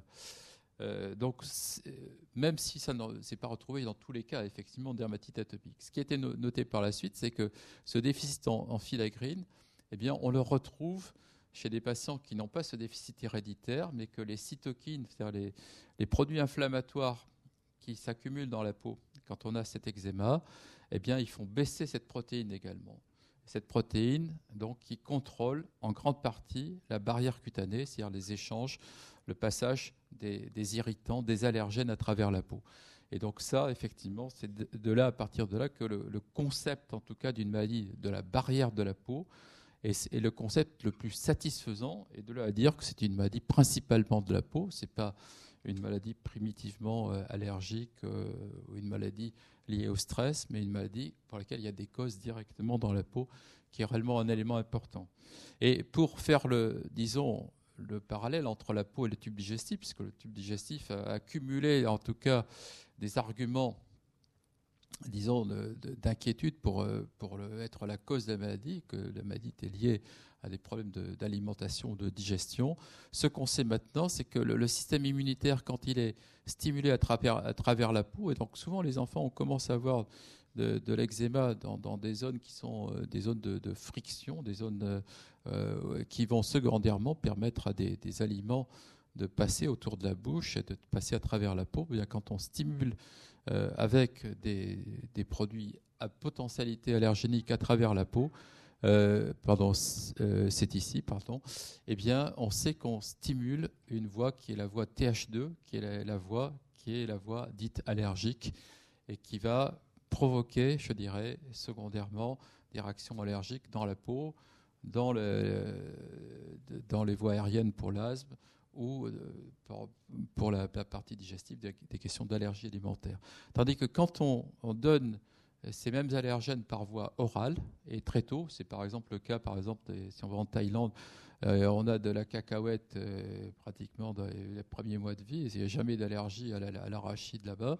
Donc, même si ça ne s'est pas retrouvé dans tous les cas, effectivement, de dermatite atopique. Ce qui a été noté par la suite, c'est que ce déficit en filagrine, eh bien, on le retrouve chez des patients qui n'ont pas ce déficit héréditaire, mais que les cytokines, c'est-à-dire les produits inflammatoires qui s'accumulent dans la peau quand on a cet eczéma, eh bien, ils font baisser cette protéine également. Cette protéine, donc, qui contrôle en grande partie la barrière cutanée, c'est-à-dire les échanges, le passage des irritants, des allergènes à travers la peau. Et donc ça, effectivement, c'est de là, à partir de là, que le concept, en tout cas, d'une maladie de la barrière de la peau est le concept le plus satisfaisant, et de là à dire que c'est une maladie principalement de la peau, ce n'est pas une maladie primitivement allergique ou une maladie liée au stress, mais une maladie pour laquelle il y a des causes directement dans la peau, qui est réellement un élément important. Et pour faire le parallèle entre la peau et le tube digestif, puisque le tube digestif a accumulé en tout cas des arguments, disons, d'inquiétude pour être la cause de la maladie, que la maladie était liée à des problèmes d'alimentation ou de digestion. Ce qu'on sait maintenant, c'est que le système immunitaire, quand il est stimulé à travers la peau, et donc souvent les enfants, on commence à avoir de l'eczéma dans des zones qui sont des zones de friction, des zones qui vont secondairement permettre à des aliments de passer autour de la bouche et de passer à travers la peau. Bien, quand on stimule avec des produits à potentialité allergénique à travers la peau, c'est ici, eh bien, on sait qu'on stimule une voie qui est la voie TH2, qui est la voie dite allergique, et qui va provoquer, je dirais, secondairement, des réactions allergiques dans la peau, dans les voies aériennes pour l'asthme, ou pour la partie digestive, des questions d'allergie alimentaire. Tandis que quand on donne ces mêmes allergènes par voie orale, et très tôt, c'est par exemple le cas, si on va en Thaïlande, on a de la cacahuète pratiquement dans les premiers mois de vie, il n'y a jamais d'allergie à l'arachide là-bas.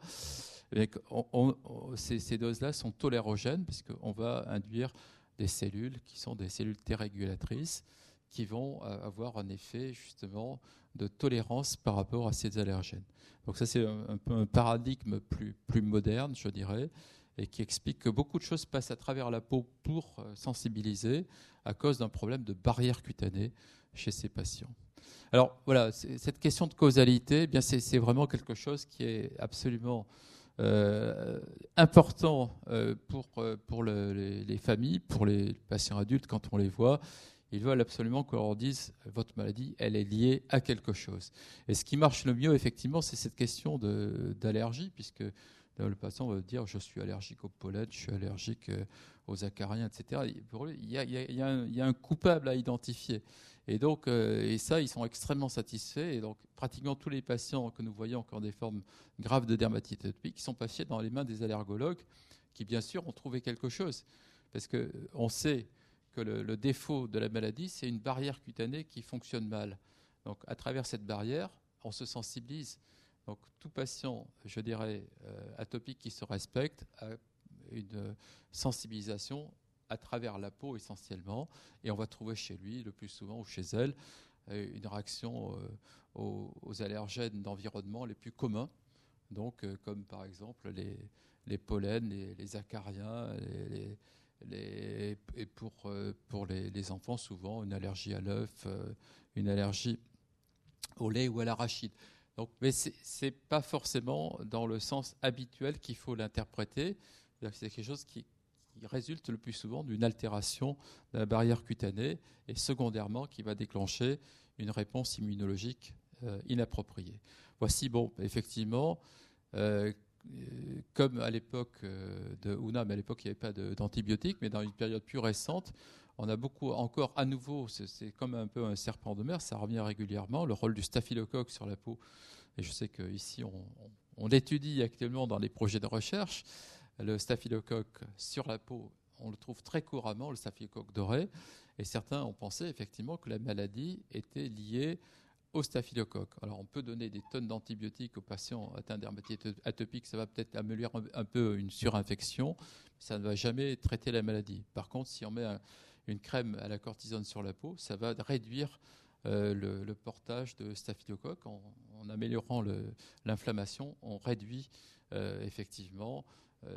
Ces doses-là sont tolérogènes, puisqu'on va induire des cellules qui sont des cellules T régulatrices, qui vont avoir un effet justement de tolérance par rapport à ces allergènes. Donc ça, c'est un peu un paradigme plus moderne, je dirais, et qui explique que beaucoup de choses passent à travers la peau pour sensibiliser à cause d'un problème de barrière cutanée chez ces patients. Alors voilà, cette question de causalité, eh bien c'est vraiment quelque chose qui est absolument important pour les familles, pour les patients adultes quand on les voit. Ils veulent absolument qu'on leur dise votre maladie, elle est liée à quelque chose. Et ce qui marche le mieux, effectivement, c'est cette question d'allergie, puisque le patient va dire je suis allergique au pollen, je suis allergique aux acariens, etc. Pour lui, il y a un coupable à identifier. Et donc, et ça, ils sont extrêmement satisfaits. Et donc, pratiquement tous les patients que nous voyons qui ont des formes graves de dermatite atopique sont passés dans les mains des allergologues, qui bien sûr ont trouvé quelque chose, parce que on sait que le défaut de la maladie, c'est une barrière cutanée qui fonctionne mal. Donc, à travers cette barrière, on se sensibilise. Donc, tout patient, je dirais, atopique qui se respecte a une sensibilisation à travers la peau essentiellement, et on va trouver chez lui, le plus souvent, ou chez elle, une réaction aux allergènes d'environnement les plus communs, donc comme par exemple les pollens, les acariens, et pour les enfants, souvent, une allergie à l'œuf, une allergie au lait ou à l'arachide. Donc, mais ce n'est pas forcément dans le sens habituel qu'il faut l'interpréter. C'est quelque chose qui résulte le plus souvent d'une altération de la barrière cutanée et secondairement qui va déclencher une réponse immunologique inappropriée. Voici, effectivement, comme à l'époque de Una, mais à l'époque il n'y avait pas d'antibiotiques, mais dans une période plus récente, on a beaucoup encore à nouveau, c'est comme un peu un serpent de mer, ça revient régulièrement, le rôle du staphylocoque sur la peau. Et je sais qu'ici, on l'étudie actuellement dans les projets de recherche. Le staphylocoque sur la peau, on le trouve très couramment, le staphylocoque doré. Et certains ont pensé effectivement que la maladie était liée au staphylocoque. Alors on peut donner des tonnes d'antibiotiques aux patients atteints de dermatite atopique, ça va peut-être améliorer un peu une surinfection, mais ça ne va jamais traiter la maladie. Par contre, si on met une crème à la cortisone sur la peau, ça va réduire le portage de staphylocoque. En améliorant l'inflammation, on réduit effectivement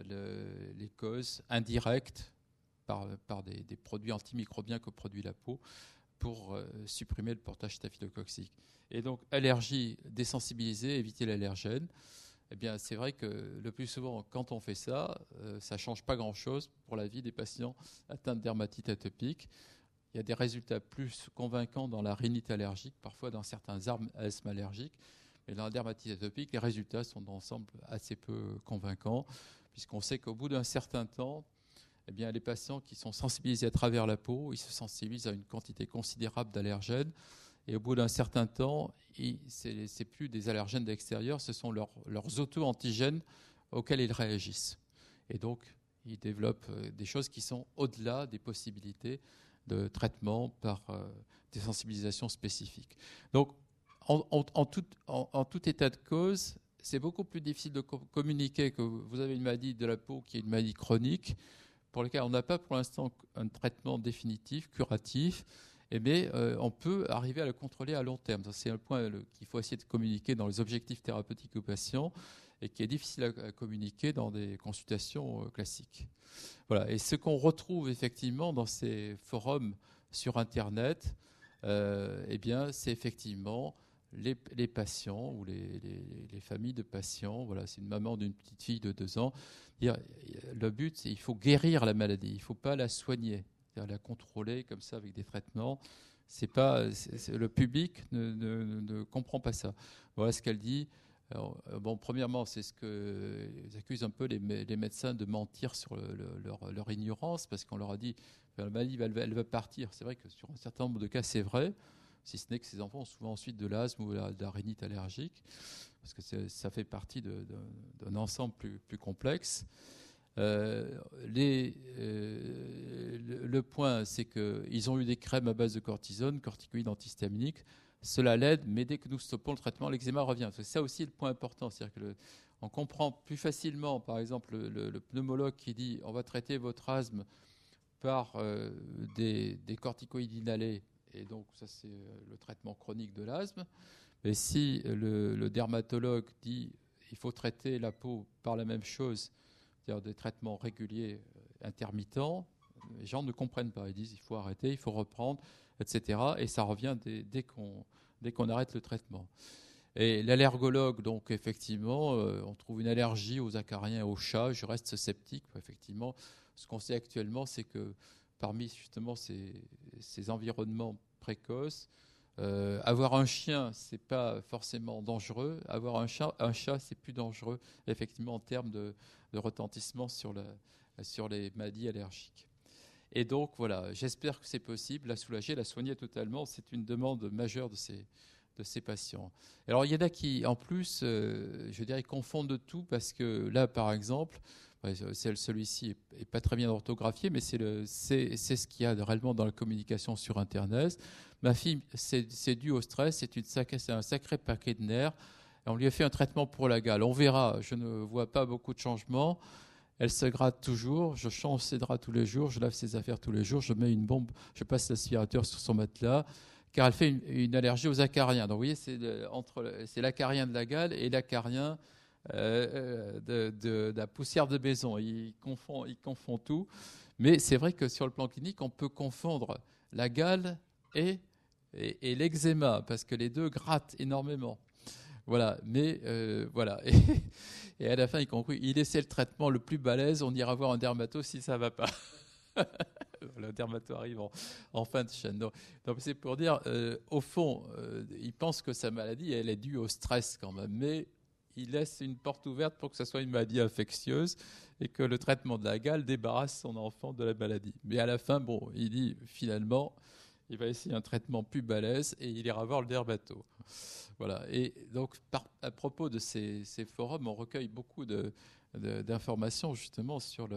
les causes indirectes par des produits antimicrobiens que produit la peau pour supprimer le portage staphylococcique. Et donc, allergie, désensibiliser, éviter l'allergène. Eh bien, c'est vrai que le plus souvent, quand on fait ça, ça ne change pas grand-chose pour la vie des patients atteints de dermatite atopique. Il y a des résultats plus convaincants dans la rhinite allergique, parfois dans certains asthmes allergiques. Mais dans la dermatite atopique, les résultats sont d'ensemble assez peu convaincants, puisqu'on sait qu'au bout d'un certain temps, eh bien, les patients qui sont sensibilisés à travers la peau, ils se sensibilisent à une quantité considérable d'allergènes. Et au bout d'un certain temps, ce n'est plus des allergènes d'extérieur, ce sont leurs auto-antigènes auxquels ils réagissent. Et donc, ils développent des choses qui sont au-delà des possibilités de traitement par des sensibilisations spécifiques. Donc, en tout état de cause, c'est beaucoup plus difficile de communiquer que vous avez une maladie de la peau qui est une maladie chronique, pour laquelle on n'a pas pour l'instant un traitement définitif, curatif, mais on peut arriver à le contrôler à long terme. C'est un point qu'il faut essayer de communiquer dans les objectifs thérapeutiques aux patients et qui est difficile à communiquer dans des consultations classiques. Voilà. Et ce qu'on retrouve effectivement dans ces forums sur Internet, eh bien, c'est effectivement les patients ou les familles de patients. Voilà, c'est une maman d'une petite fille de 2 ans. Le but, c'est qu'il faut guérir la maladie. Il ne faut pas la soigner, c'est-à-dire la contrôler comme ça avec des traitements. Le public ne comprend pas ça. Voilà ce qu'elle dit. Alors, premièrement, c'est ce qu'ils accusent un peu les médecins de mentir sur leur ignorance, parce qu'on leur a dit que la maladie elle va partir. C'est vrai que sur un certain nombre de cas, c'est vrai, si ce n'est que ces enfants ont souvent ensuite de l'asthme ou de la rhinite allergique, parce que ça fait partie d'un ensemble plus complexe. Le point, c'est qu'ils ont eu des crèmes à base de cortisone, corticoïdes antihistaminiques. Cela l'aide, mais dès que nous stoppons le traitement, l'eczéma revient. C'est ça aussi le point important. C'est-à-dire qu'on comprend plus facilement, par exemple, le pneumologue qui dit on va traiter votre asthme par des corticoïdes inhalés, et donc ça c'est le traitement chronique de l'asthme. Mais si le dermatologue dit il faut traiter la peau par la même chose, c'est-à-dire des traitements réguliers intermittents, les gens ne comprennent pas. Ils disent il faut arrêter, il faut reprendre, etc. Et ça revient dès qu'on arrête le traitement. Et l'allergologue, donc effectivement, on trouve une allergie aux acariens et aux chats. Je reste sceptique. Effectivement, ce qu'on sait actuellement, c'est que parmi justement ces environnements précoces, avoir un chien, c'est pas forcément dangereux. Avoir un chat, c'est plus dangereux, effectivement, en termes de retentissement sur les maladies allergiques. Et donc, voilà, j'espère que c'est possible, la soulager, la soigner totalement. C'est une demande majeure de ces patients. Alors, il y en a qui, en plus, je dirais, confondent tout, parce que là, par exemple, celui-ci n'est pas très bien orthographié, mais c'est ce qu'il y a réellement dans la communication sur Internet. Ma fille, c'est dû au stress, c'est un sacré paquet de nerfs. On lui a fait un traitement pour la gale. On verra, je ne vois pas beaucoup de changements. Elle se gratte toujours, je change ses draps tous les jours, je lave ses affaires tous les jours, je mets une bombe, je passe l'aspirateur sur son matelas, car elle fait une allergie aux acariens. Donc vous voyez, c'est l'acarien de la gale et l'acarien de la poussière de maison. Il confond tout. Mais c'est vrai que sur le plan clinique, on peut confondre la gale et l'eczéma, parce que les deux grattent énormément. Voilà, mais voilà. Et à la fin, il conclut, il essaie le traitement le plus balèze, on ira voir un dermato si ça ne va pas. Le dermato arrive en fin de chaîne. Donc c'est pour dire, au fond, il pense que sa maladie, elle est due au stress quand même, mais il laisse une porte ouverte pour que ce soit une maladie infectieuse et que le traitement de la gale débarrasse son enfant de la maladie. Mais à la fin, il dit finalement, il va essayer un traitement plus balèze et il ira voir le dermato. Voilà. Et donc, à propos de ces forums, on recueille beaucoup d'informations justement sur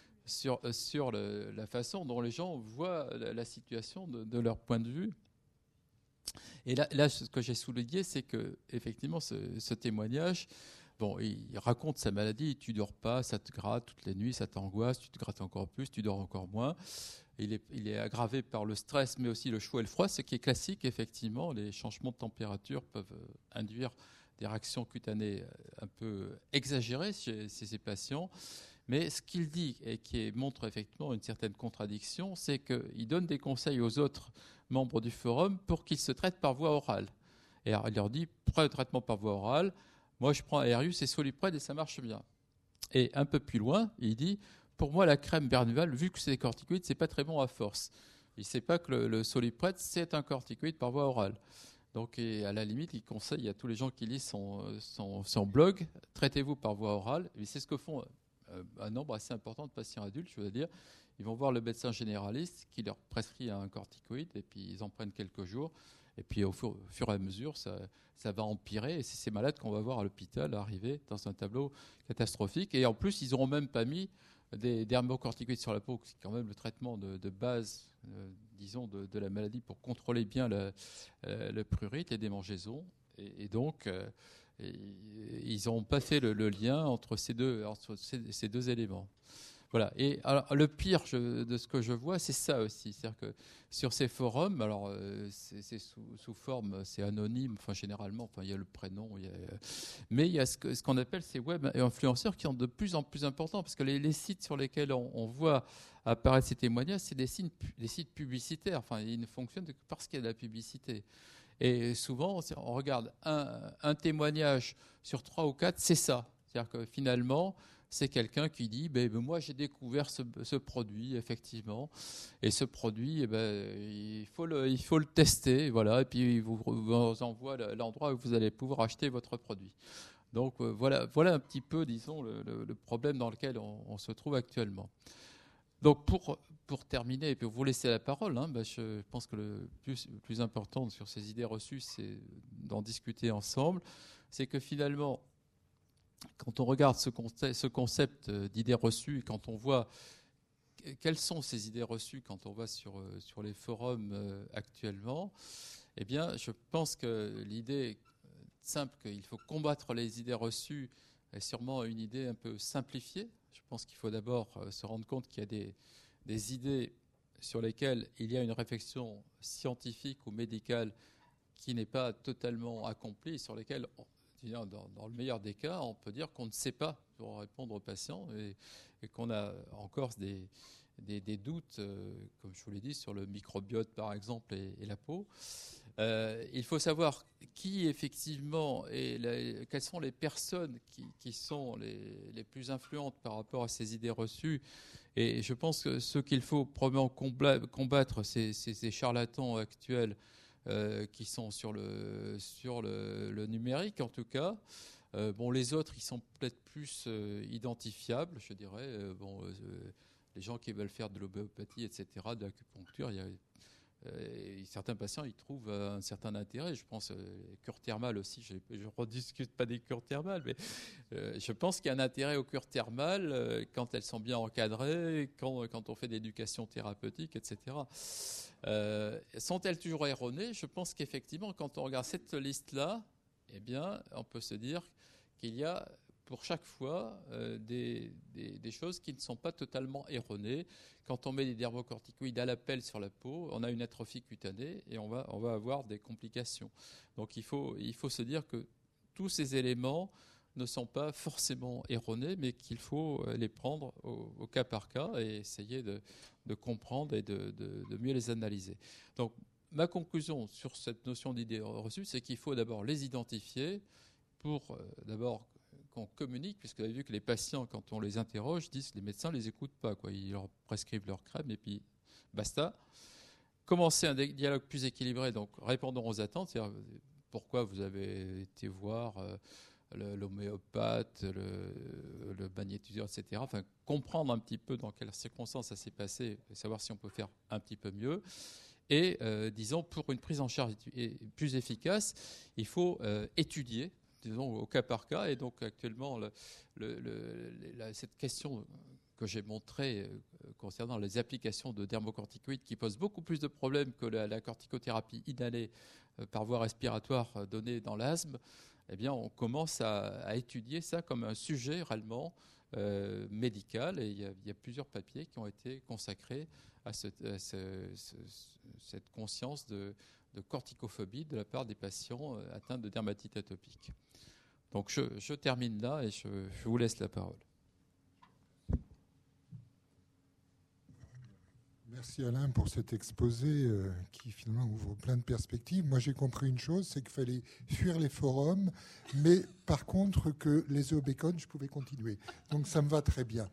la façon dont les gens voient la situation de leur point de vue. Et là, ce que j'ai souligné, c'est que effectivement, ce témoignage, il raconte sa maladie. Tu dors pas, ça te gratte toutes les nuits, ça t'angoisse, tu te grattes encore plus, tu dors encore moins. Il est aggravé par le stress, mais aussi le chaud et le froid, ce qui est classique, effectivement. Les changements de température peuvent induire des réactions cutanées un peu exagérées chez ces patients. Mais ce qu'il dit, et qui montre effectivement une certaine contradiction, c'est qu'il donne des conseils aux autres membres du forum pour qu'ils se traitent par voie orale. Et alors, il leur dit, prenez le traitement par voie orale. Moi, je prends Arius et Solipred et ça marche bien. Et un peu plus loin, il dit, pour moi, la crème Bernuval, vu que c'est des corticoïdes, c'est pas très bon à force. Il ne sait pas que le Solipred, c'est un corticoïde par voie orale. Donc, à la limite, il conseille à tous les gens qui lisent son blog, traitez-vous par voie orale. Et c'est ce que font un nombre assez important de patients adultes, je veux dire. Ils vont voir le médecin généraliste qui leur prescrit un corticoïde et puis ils en prennent quelques jours. Et puis au fur et à mesure, ça va empirer. Et c'est ces malades qu'on va voir à l'hôpital arriver dans un tableau catastrophique. Et en plus, ils n'auront même pas mis des dermocorticoïdes sur la peau, qui est quand même le traitement de base, disons, de la maladie pour contrôler bien le prurite et des démangeaisons. Et donc, ils n'ont pas fait le lien entre ces deux éléments. Voilà. Et alors, le pire de ce que je vois, c'est ça aussi. C'est-à-dire que sur ces forums, alors c'est sous forme, c'est anonyme, enfin généralement, enfin il y a le prénom, mais il y a ce qu'on appelle ces web influenceurs qui sont de plus en plus importants, parce que les sites sur lesquels on voit apparaître ces témoignages, c'est des sites publicitaires. Enfin, ils ne fonctionnent que parce qu'il y a de la publicité. Et souvent, on regarde un témoignage sur 3 ou 4, c'est ça. C'est-à-dire que finalement, c'est quelqu'un qui dit moi j'ai découvert ce produit effectivement, et ce produit il faut le tester, voilà, et puis il vous envoie l'endroit où vous allez pouvoir acheter votre produit. Donc voilà un petit peu, disons, le problème dans lequel on se trouve actuellement. Donc pour terminer et pour vous laisser la parole, je pense que le plus important sur ces idées reçues, c'est d'en discuter ensemble. C'est que finalement, quand on regarde ce concept d'idées reçues, quand on voit quelles sont ces idées reçues, quand on va sur les forums actuellement, eh bien, je pense que l'idée simple qu'il faut combattre les idées reçues est sûrement une idée un peu simplifiée. Je pense qu'il faut d'abord se rendre compte qu'il y a des idées sur lesquelles il y a une réflexion scientifique ou médicale qui n'est pas totalement accomplie, sur lesquelles, dans le meilleur des cas, on peut dire qu'on ne sait pas pour répondre aux patients et qu'on a encore des doutes, comme je vous l'ai dit, sur le microbiote par exemple et la peau. Il faut savoir qui effectivement quelles sont les personnes qui sont les plus influentes par rapport à ces idées reçues. Et je pense que ce qu'il faut probablement combattre, c'est ces charlatans actuels qui sont sur le numérique en tout cas. Les autres, ils sont peut-être plus identifiables, je dirais. Les gens qui veulent faire de l'homéopathie, etc., de l'acupuncture, certains patients y trouvent un certain intérêt. Je pense cure thermale aussi. Je ne rediscute pas des cures thermales, mais je pense qu'il y a un intérêt aux cures thermales quand elles sont bien encadrées, quand on fait de l'éducation thérapeutique, etc. Sont-elles toujours erronées ? Je pense qu'effectivement, quand on regarde cette liste-là, eh bien, on peut se dire qu'il y a pour chaque fois des choses qui ne sont pas totalement erronées. Quand on met des dermocorticoïdes à la pelle sur la peau, on a une atrophie cutanée et on va avoir des complications. Donc il faut se dire que tous ces éléments ne sont pas forcément erronés, mais qu'il faut les prendre au cas par cas et essayer de comprendre et de mieux les analyser. Donc ma conclusion sur cette notion d'idées reçues, c'est qu'il faut d'abord les identifier pour d'abord qu'on communique, puisque vous avez vu que les patients, quand on les interroge, disent que les médecins ne les écoutent pas, quoi. Ils leur prescrivent leur crème et puis basta. Commencer un dialogue plus équilibré, donc répondons aux attentes, c'est-à-dire pourquoi vous avez été voir l'homéopathe, le magnétiseur, etc. Enfin, comprendre un petit peu dans quelles circonstances ça s'est passé, et savoir si on peut faire un petit peu mieux. Et disons, pour une prise en charge plus efficace, il faut étudier, disons, au cas par cas. Et donc actuellement, cette question que j'ai montrée concernant les applications de dermocorticoïdes qui posent beaucoup plus de problèmes que la corticothérapie inhalée par voie respiratoire donnée dans l'asthme, eh bien, on commence à étudier ça comme un sujet réellement médical. Et il y a plusieurs papiers qui ont été consacrés à cette conscience de corticophobie de la part des patients atteints de dermatite atopique. Donc je termine là et je vous laisse la parole. Merci Alain pour cet exposé qui finalement ouvre plein de perspectives. Moi j'ai compris une chose, c'est qu'il fallait fuir les forums, mais par contre que les œufs au bacon, je pouvais continuer. Donc ça me va très bien.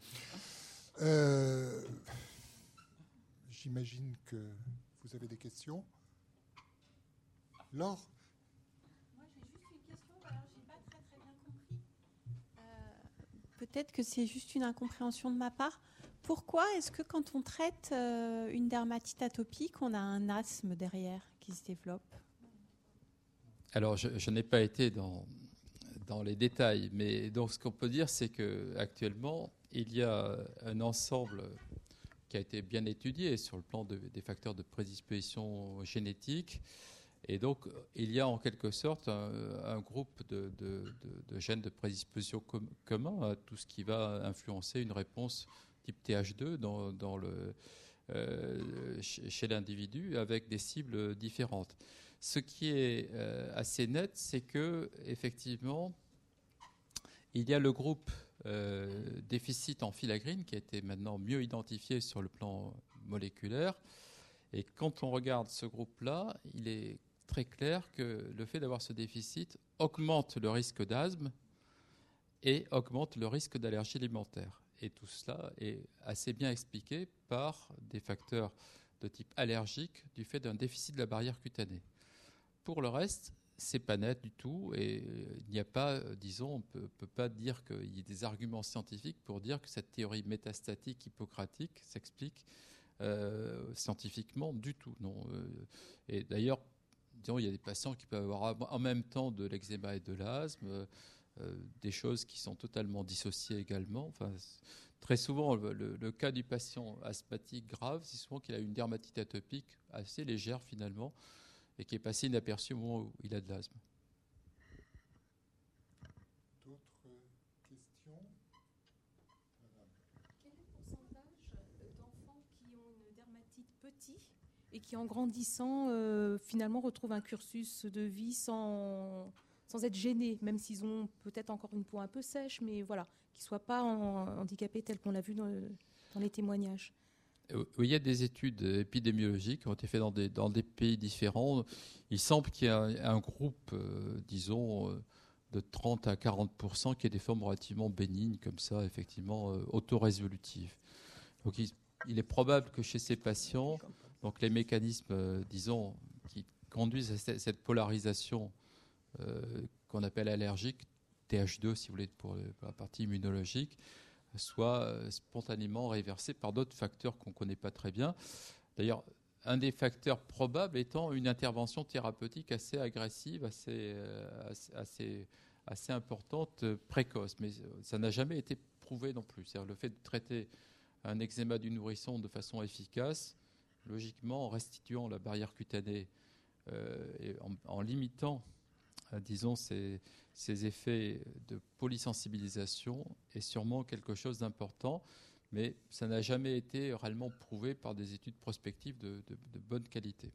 J'imagine que vous avez des questions. Laure ? Moi, j'ai juste une question. Alors, j'ai pas très bien compris. Peut-être que c'est juste une incompréhension de ma part. Pourquoi est-ce que quand on traite une dermatite atopique, on a un asthme derrière qui se développe ? Alors, je n'ai pas été dans les détails, mais donc ce qu'on peut dire, c'est qu'actuellement, il y a un ensemble qui a été bien étudié sur le plan des facteurs de prédisposition génétique. Et donc, il y a en quelque sorte un groupe de gènes de prédisposition commun à tout ce qui va influencer une réponse type TH2 chez l'individu avec des cibles différentes. Ce qui est assez net, c'est que effectivement, il y a le groupe déficit en filagrine qui a été maintenant mieux identifié sur le plan moléculaire. Et quand on regarde ce groupe-là, il est très clair que le fait d'avoir ce déficit augmente le risque d'asthme et augmente le risque d'allergie alimentaire. Et tout cela est assez bien expliqué par des facteurs de type allergique du fait d'un déficit de la barrière cutanée. Pour le reste, c'est pas net du tout et il n'y a pas, disons, on ne peut pas dire qu'il y ait des arguments scientifiques pour dire que cette théorie métastatique hippocratique s'explique scientifiquement du tout. Non. Et d'ailleurs, disons, il y a des patients qui peuvent avoir en même temps de l'eczéma et de l'asthme, des choses qui sont totalement dissociées également. Enfin, très souvent, le cas du patient asthmatique grave, c'est souvent qu'il a une dermatite atopique assez légère finalement et qui est passée inaperçue au moment où il a de l'asthme. D'autres questions ? Quel est le pourcentage d'enfants qui ont une dermatite petite et qui, en grandissant, finalement retrouvent un cursus de vie sans être gênés, même s'ils ont peut-être encore une peau un peu sèche, mais voilà, qu'ils ne soient pas handicapés tels qu'on l'a vu dans les témoignages. Oui, il y a des études épidémiologiques qui ont été faites dans des pays différents. Il semble qu'il y ait un groupe, disons, de 30 à 40% qui ait des formes relativement bénignes, comme ça, effectivement, autorésolutives. Donc, il est probable que chez ces patients, donc les mécanismes, disons, qui conduisent à cette polarisation qu'on appelle allergique, TH2 si vous voulez pour la partie immunologique, soit spontanément réversés par d'autres facteurs qu'on ne connaît pas très bien. D'ailleurs, un des facteurs probables étant une intervention thérapeutique assez agressive, assez importante, précoce. Mais ça n'a jamais été prouvé non plus. C'est-à-dire le fait de traiter un eczéma du nourrisson de façon efficace, logiquement en restituant la barrière cutanée et en limitant, disons, ces effets de polysensibilisation est sûrement quelque chose d'important, mais ça n'a jamais été réellement prouvé par des études prospectives de bonne qualité.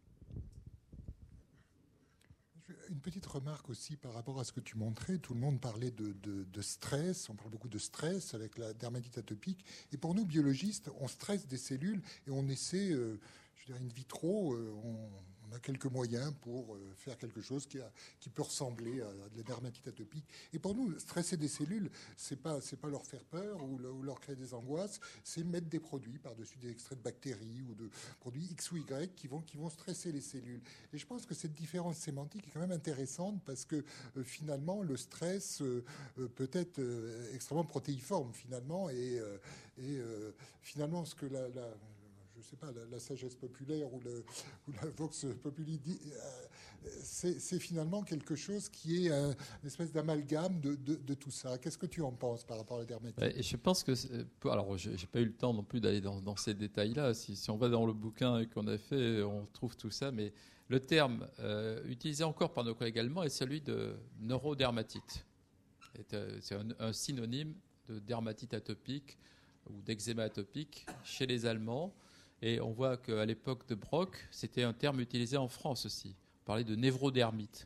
Une petite remarque aussi par rapport à ce que tu montrais. Tout le monde parlait de stress, on parle beaucoup de stress avec la dermatite atopique. Et pour nous, biologistes, on stresse des cellules et on essaie, je dirais in vitro, on a quelques moyens pour faire quelque chose qui peut ressembler à de la dermatite atopique. Et pour nous, stresser des cellules, c'est pas leur faire peur ou leur créer des angoisses, c'est mettre des produits par-dessus des extraits de bactéries ou de produits X ou Y qui vont stresser les cellules. Et je pense que cette différence sémantique est quand même intéressante parce que finalement, le stress peut être extrêmement protéiforme finalement et finalement ce que je sais pas, la sagesse populaire ou la vox populi dit, c'est finalement quelque chose qui est une espèce d'amalgame de tout ça. Qu'est-ce que tu en penses par rapport à la dermatite ? Et je pense que, alors j'ai pas eu le temps non plus d'aller dans ces détails-là. Si on va dans le bouquin qu'on a fait, on trouve tout ça, mais le terme utilisé encore par nos collègues allemands est celui de neurodermatite. C'est un synonyme de dermatite atopique ou d'eczéma atopique chez les Allemands. Et on voit qu'à l'époque de Brock, c'était un terme utilisé en France aussi. On parlait de névrodermite.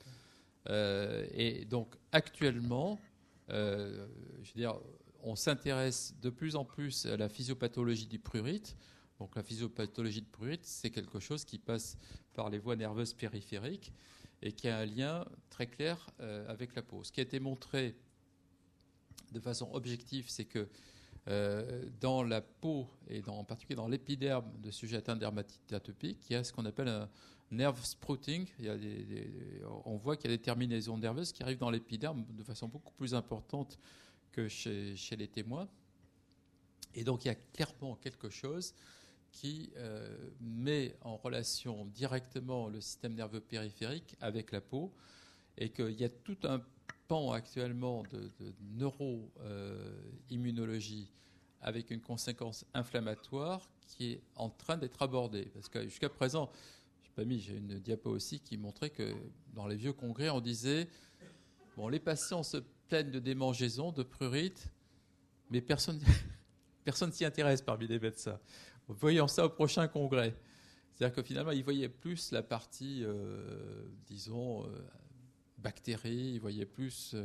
Et donc actuellement, je veux dire, on s'intéresse de plus en plus à la physiopathologie du prurite. Donc la physiopathologie du prurite, c'est quelque chose qui passe par les voies nerveuses périphériques et qui a un lien très clair avec la peau. Ce qui a été montré de façon objective, c'est que dans la peau et en particulier dans l'épiderme de sujets atteints de dermatite atopique, il y a ce qu'on appelle un nerve sprouting. On voit qu'il y a des terminaisons nerveuses qui arrivent dans l'épiderme de façon beaucoup plus importante que chez les témoins. Et donc il y a clairement quelque chose qui met en relation directement le système nerveux périphérique avec la peau et qu'il y a tout un pan actuellement de neuro-immunologie avec une conséquence inflammatoire qui est en train d'être abordée. Parce que jusqu'à présent, j'ai une diapo aussi qui montrait que dans les vieux congrès, on disait bon, les patients se plaignent de démangeaisons, de prurite, mais personne personne s'y intéresse parmi les médecins. Voyons ça au prochain congrès. C'est-à-dire que finalement, ils voyaient plus la partie, disons, bactéries, ils voyaient plus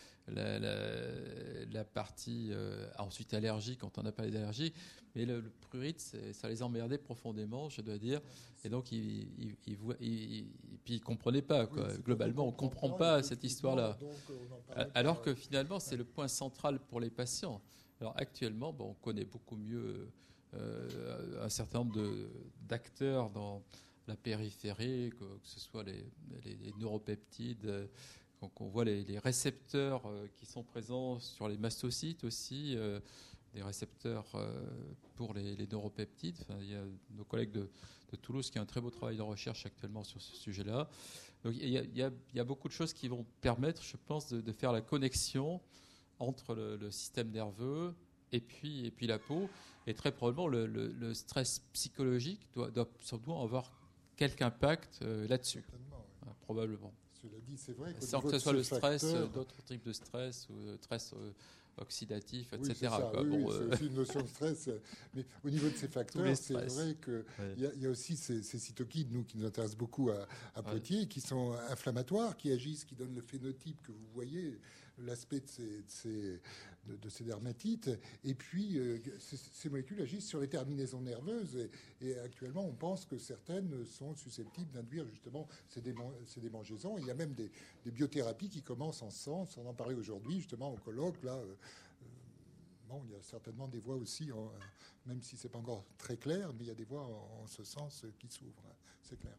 la partie ensuite allergie, quand on a parlé d'allergie. Mais le prurite, ça les emmerdait profondément, je dois dire. Et donc, puis ils ne comprenaient pas. Quoi. Oui, globalement, on ne comprend pas cette histoire-là. Alors que finalement, c'est le point central pour les patients. Alors actuellement, on connaît beaucoup mieux un certain nombre d'acteurs dans la périphérie, que ce soit les neuropeptides, qu'on voit les récepteurs qui sont présents sur les mastocytes aussi, des récepteurs pour les neuropeptides. Enfin, il y a nos collègues de Toulouse qui ont un très beau travail de recherche actuellement sur ce sujet-là. Donc il y a beaucoup de choses qui vont permettre, je pense, de faire la connexion entre le système nerveux et puis la peau. Et très probablement, le stress psychologique doit avoir quelque impact là-dessus. Oui. Probablement. Cela dit, c'est vrai sans que ce soit le stress, d'autres types de stress, ou stress oxydatif, etc. C'est aussi une notion de stress. Mais au niveau de ces facteurs, c'est vrai qu'il y a aussi ces cytokines, nous, qui nous intéressent beaucoup à Poitiers, qui sont inflammatoires, qui agissent, qui donnent le phénotype que vous voyez, l'aspect de ces dermatites. Et puis, ces molécules agissent sur les terminaisons nerveuses. Et actuellement, on pense que certaines sont susceptibles d'induire justement ces démangeaisons. Il y a même des biothérapies qui commencent en ce sens. On en parlait aujourd'hui, justement, au colloque. Là, il y a certainement des voies aussi, même si ce n'est pas encore très clair, mais il y a des voies en ce sens qui s'ouvrent. C'est clair.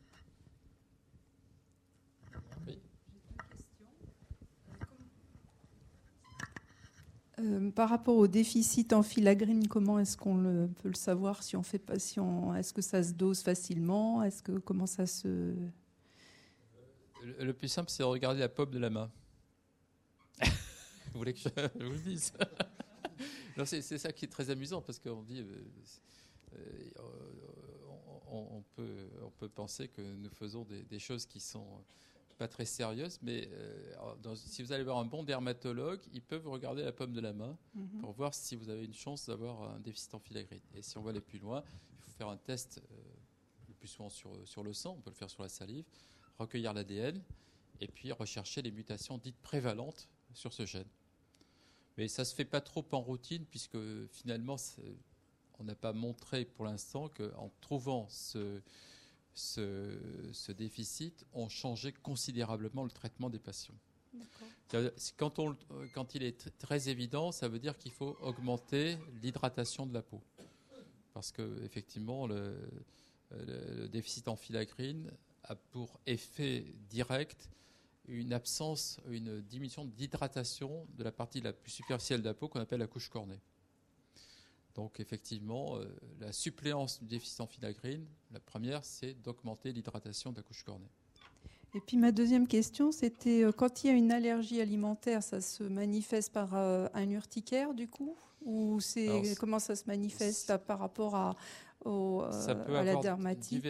Oui. Par rapport au déficit en filagrine, comment est-ce qu'on peut le savoir si on fait pas, est-ce que ça se dose facilement, comment ça se... Le plus simple, c'est de regarder la paume de la main. Vous voulez que je vous le dise? Non, c'est ça qui est très amusant parce qu'on dit, on peut penser que nous faisons des choses qui sont pas très sérieuses, mais si vous allez voir un bon dermatologue, il peut vous regarder la paume de la main pour voir si vous avez une chance d'avoir un déficit en filagrine. Et si on veut aller plus loin, il faut faire un test le plus souvent sur le sang, on peut le faire sur la salive, recueillir l'ADN et puis rechercher les mutations dites prévalentes sur ce gène. Mais ça ne se fait pas trop en routine puisque finalement, on n'a pas montré pour l'instant qu'en trouvant ce déficit, on changeait considérablement le traitement des patients. Quand il est très évident, ça veut dire qu'il faut augmenter l'hydratation de la peau. Parce qu'effectivement, le déficit en filagrine a pour effet direct une diminution d'hydratation de la partie la plus superficielle de la peau qu'on appelle la couche cornée. Donc effectivement, la suppléance du déficit en filagrine, la première, c'est d'augmenter l'hydratation de la couche cornée. Et puis ma deuxième question, c'était quand il y a une allergie alimentaire, ça se manifeste par un urticaire du coup? Ou comment ça se manifeste par rapport à la dermatite?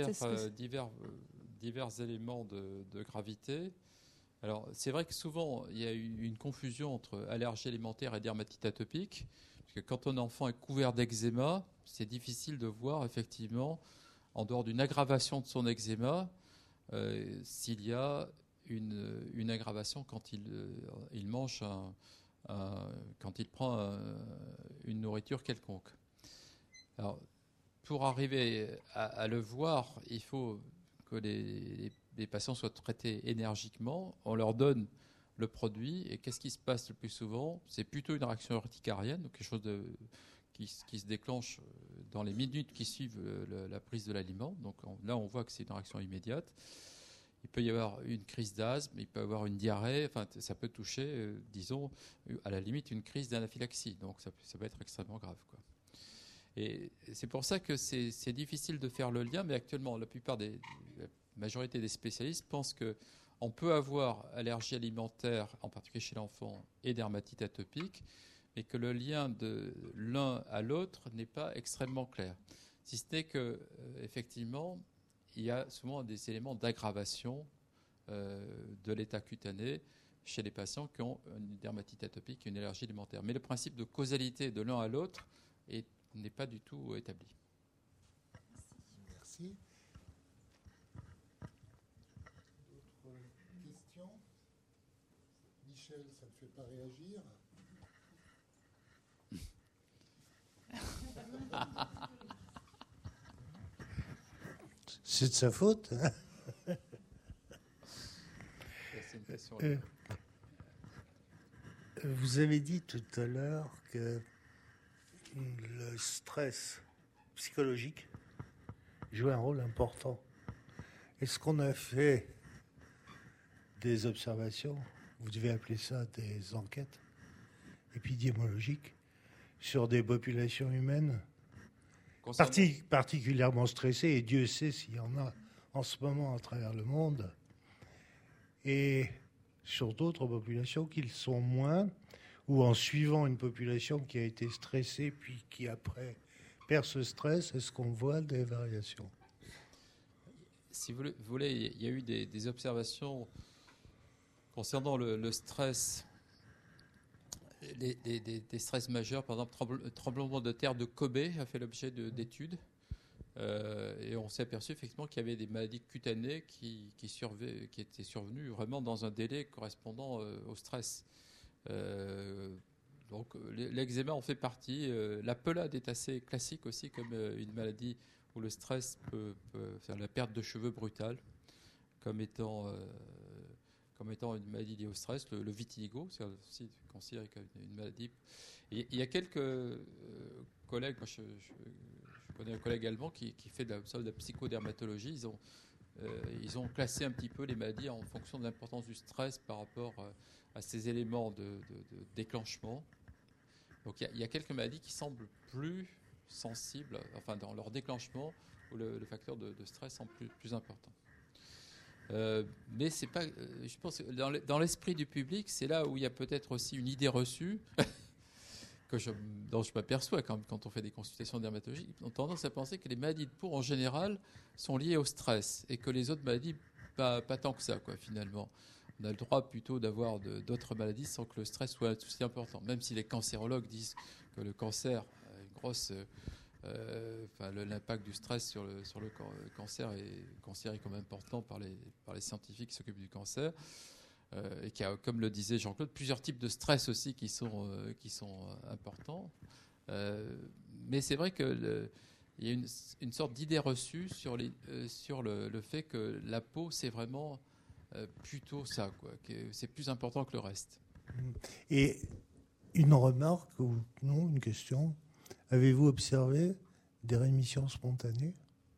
Divers éléments de gravité. Alors, c'est vrai que souvent, il y a une confusion entre allergie alimentaire et dermatite atopique. Parce que quand un enfant est couvert d'eczéma, c'est difficile de voir, effectivement, en dehors d'une aggravation de son eczéma, s'il y a une aggravation quand il mange, quand il prend une nourriture quelconque. Alors, pour arriver à le voir, il faut que les patients soient traités énergiquement, on leur donne le produit, et qu'est-ce qui se passe le plus souvent? C'est plutôt une réaction urticarienne, donc quelque chose qui se déclenche dans les minutes qui suivent la prise de l'aliment. Donc là, on voit que c'est une réaction immédiate. Il peut y avoir une crise d'asthme, il peut y avoir une diarrhée, enfin, ça peut toucher, disons, à la limite, une crise d'anaphylaxie. Donc ça peut être extrêmement grave, quoi. Et c'est pour ça que c'est difficile de faire le lien, mais actuellement, la majorité des spécialistes pensent qu'on peut avoir allergie alimentaire, en particulier chez l'enfant, et dermatite atopique, mais que le lien de l'un à l'autre n'est pas extrêmement clair. Si ce n'est qu'effectivement, il y a souvent des éléments d'aggravation de l'état cutané chez les patients qui ont une dermatite atopique et une allergie alimentaire. Mais le principe de causalité de l'un à l'autre est n'est pas du tout établi. Merci. D'autres questions? Michel, ça ne fait pas réagir? C'est de sa faute. C'est une question. Vous avez dit tout à l'heure que le stress psychologique jouait un rôle important. Est-ce qu'on a fait des observations, vous devez appeler ça des enquêtes épidémiologiques, sur des populations humaines particulièrement stressées, et Dieu sait s'il y en a en ce moment à travers le monde, et sur d'autres populations qui le sont moins, ou en suivant une population qui a été stressée puis qui après perd ce stress, est-ce qu'on voit des variations? Si vous voulez, il y a eu des observations concernant le stress, des stress majeurs. Par exemple, le tremblement de terre de Kobe a fait l'objet d'études. Et on s'est aperçu effectivement qu'il y avait des maladies cutanées qui étaient survenues vraiment dans un délai correspondant au stress. Donc l'eczéma en fait partie. La pelade est assez classique aussi comme une maladie où le stress peut faire la perte de cheveux brutale, comme étant une maladie liée au stress. Le vitiligo, c'est aussi considéré comme une maladie. Et il y a quelques collègues, moi je connais un collègue allemand qui fait de la psychodermatologie. Ils ont classé un petit peu les maladies en fonction de l'importance du stress par rapport à ces éléments de déclenchement. Donc il y a quelques maladies qui semblent plus sensibles, enfin dans leur déclenchement, où le facteur de stress semble plus important. Mais c'est pas, je pense que dans l'esprit du public, c'est là où il y a peut-être aussi une idée reçue dont je m'aperçois quand on fait des consultations dermatologiques. On a tendance à penser que les maladies de peau en général sont liées au stress et que les autres maladies pas tant que ça, quoi, finalement. On a le droit plutôt d'avoir d'autres maladies sans que le stress soit aussi important, même si les cancérologues disent que le cancer a une grosse l'impact du stress sur le cancer est considéré comme important par les scientifiques qui s'occupent du cancer, et qu'il y a, comme le disait Jean-Claude, plusieurs types de stress aussi qui sont importants. Mais c'est vrai qu'il y a une sorte d'idée reçue sur le fait que la peau, c'est vraiment plutôt ça, quoi, que c'est plus important que le reste. Et une remarque ou non, une question. Avez-vous observé des rémissions spontanées?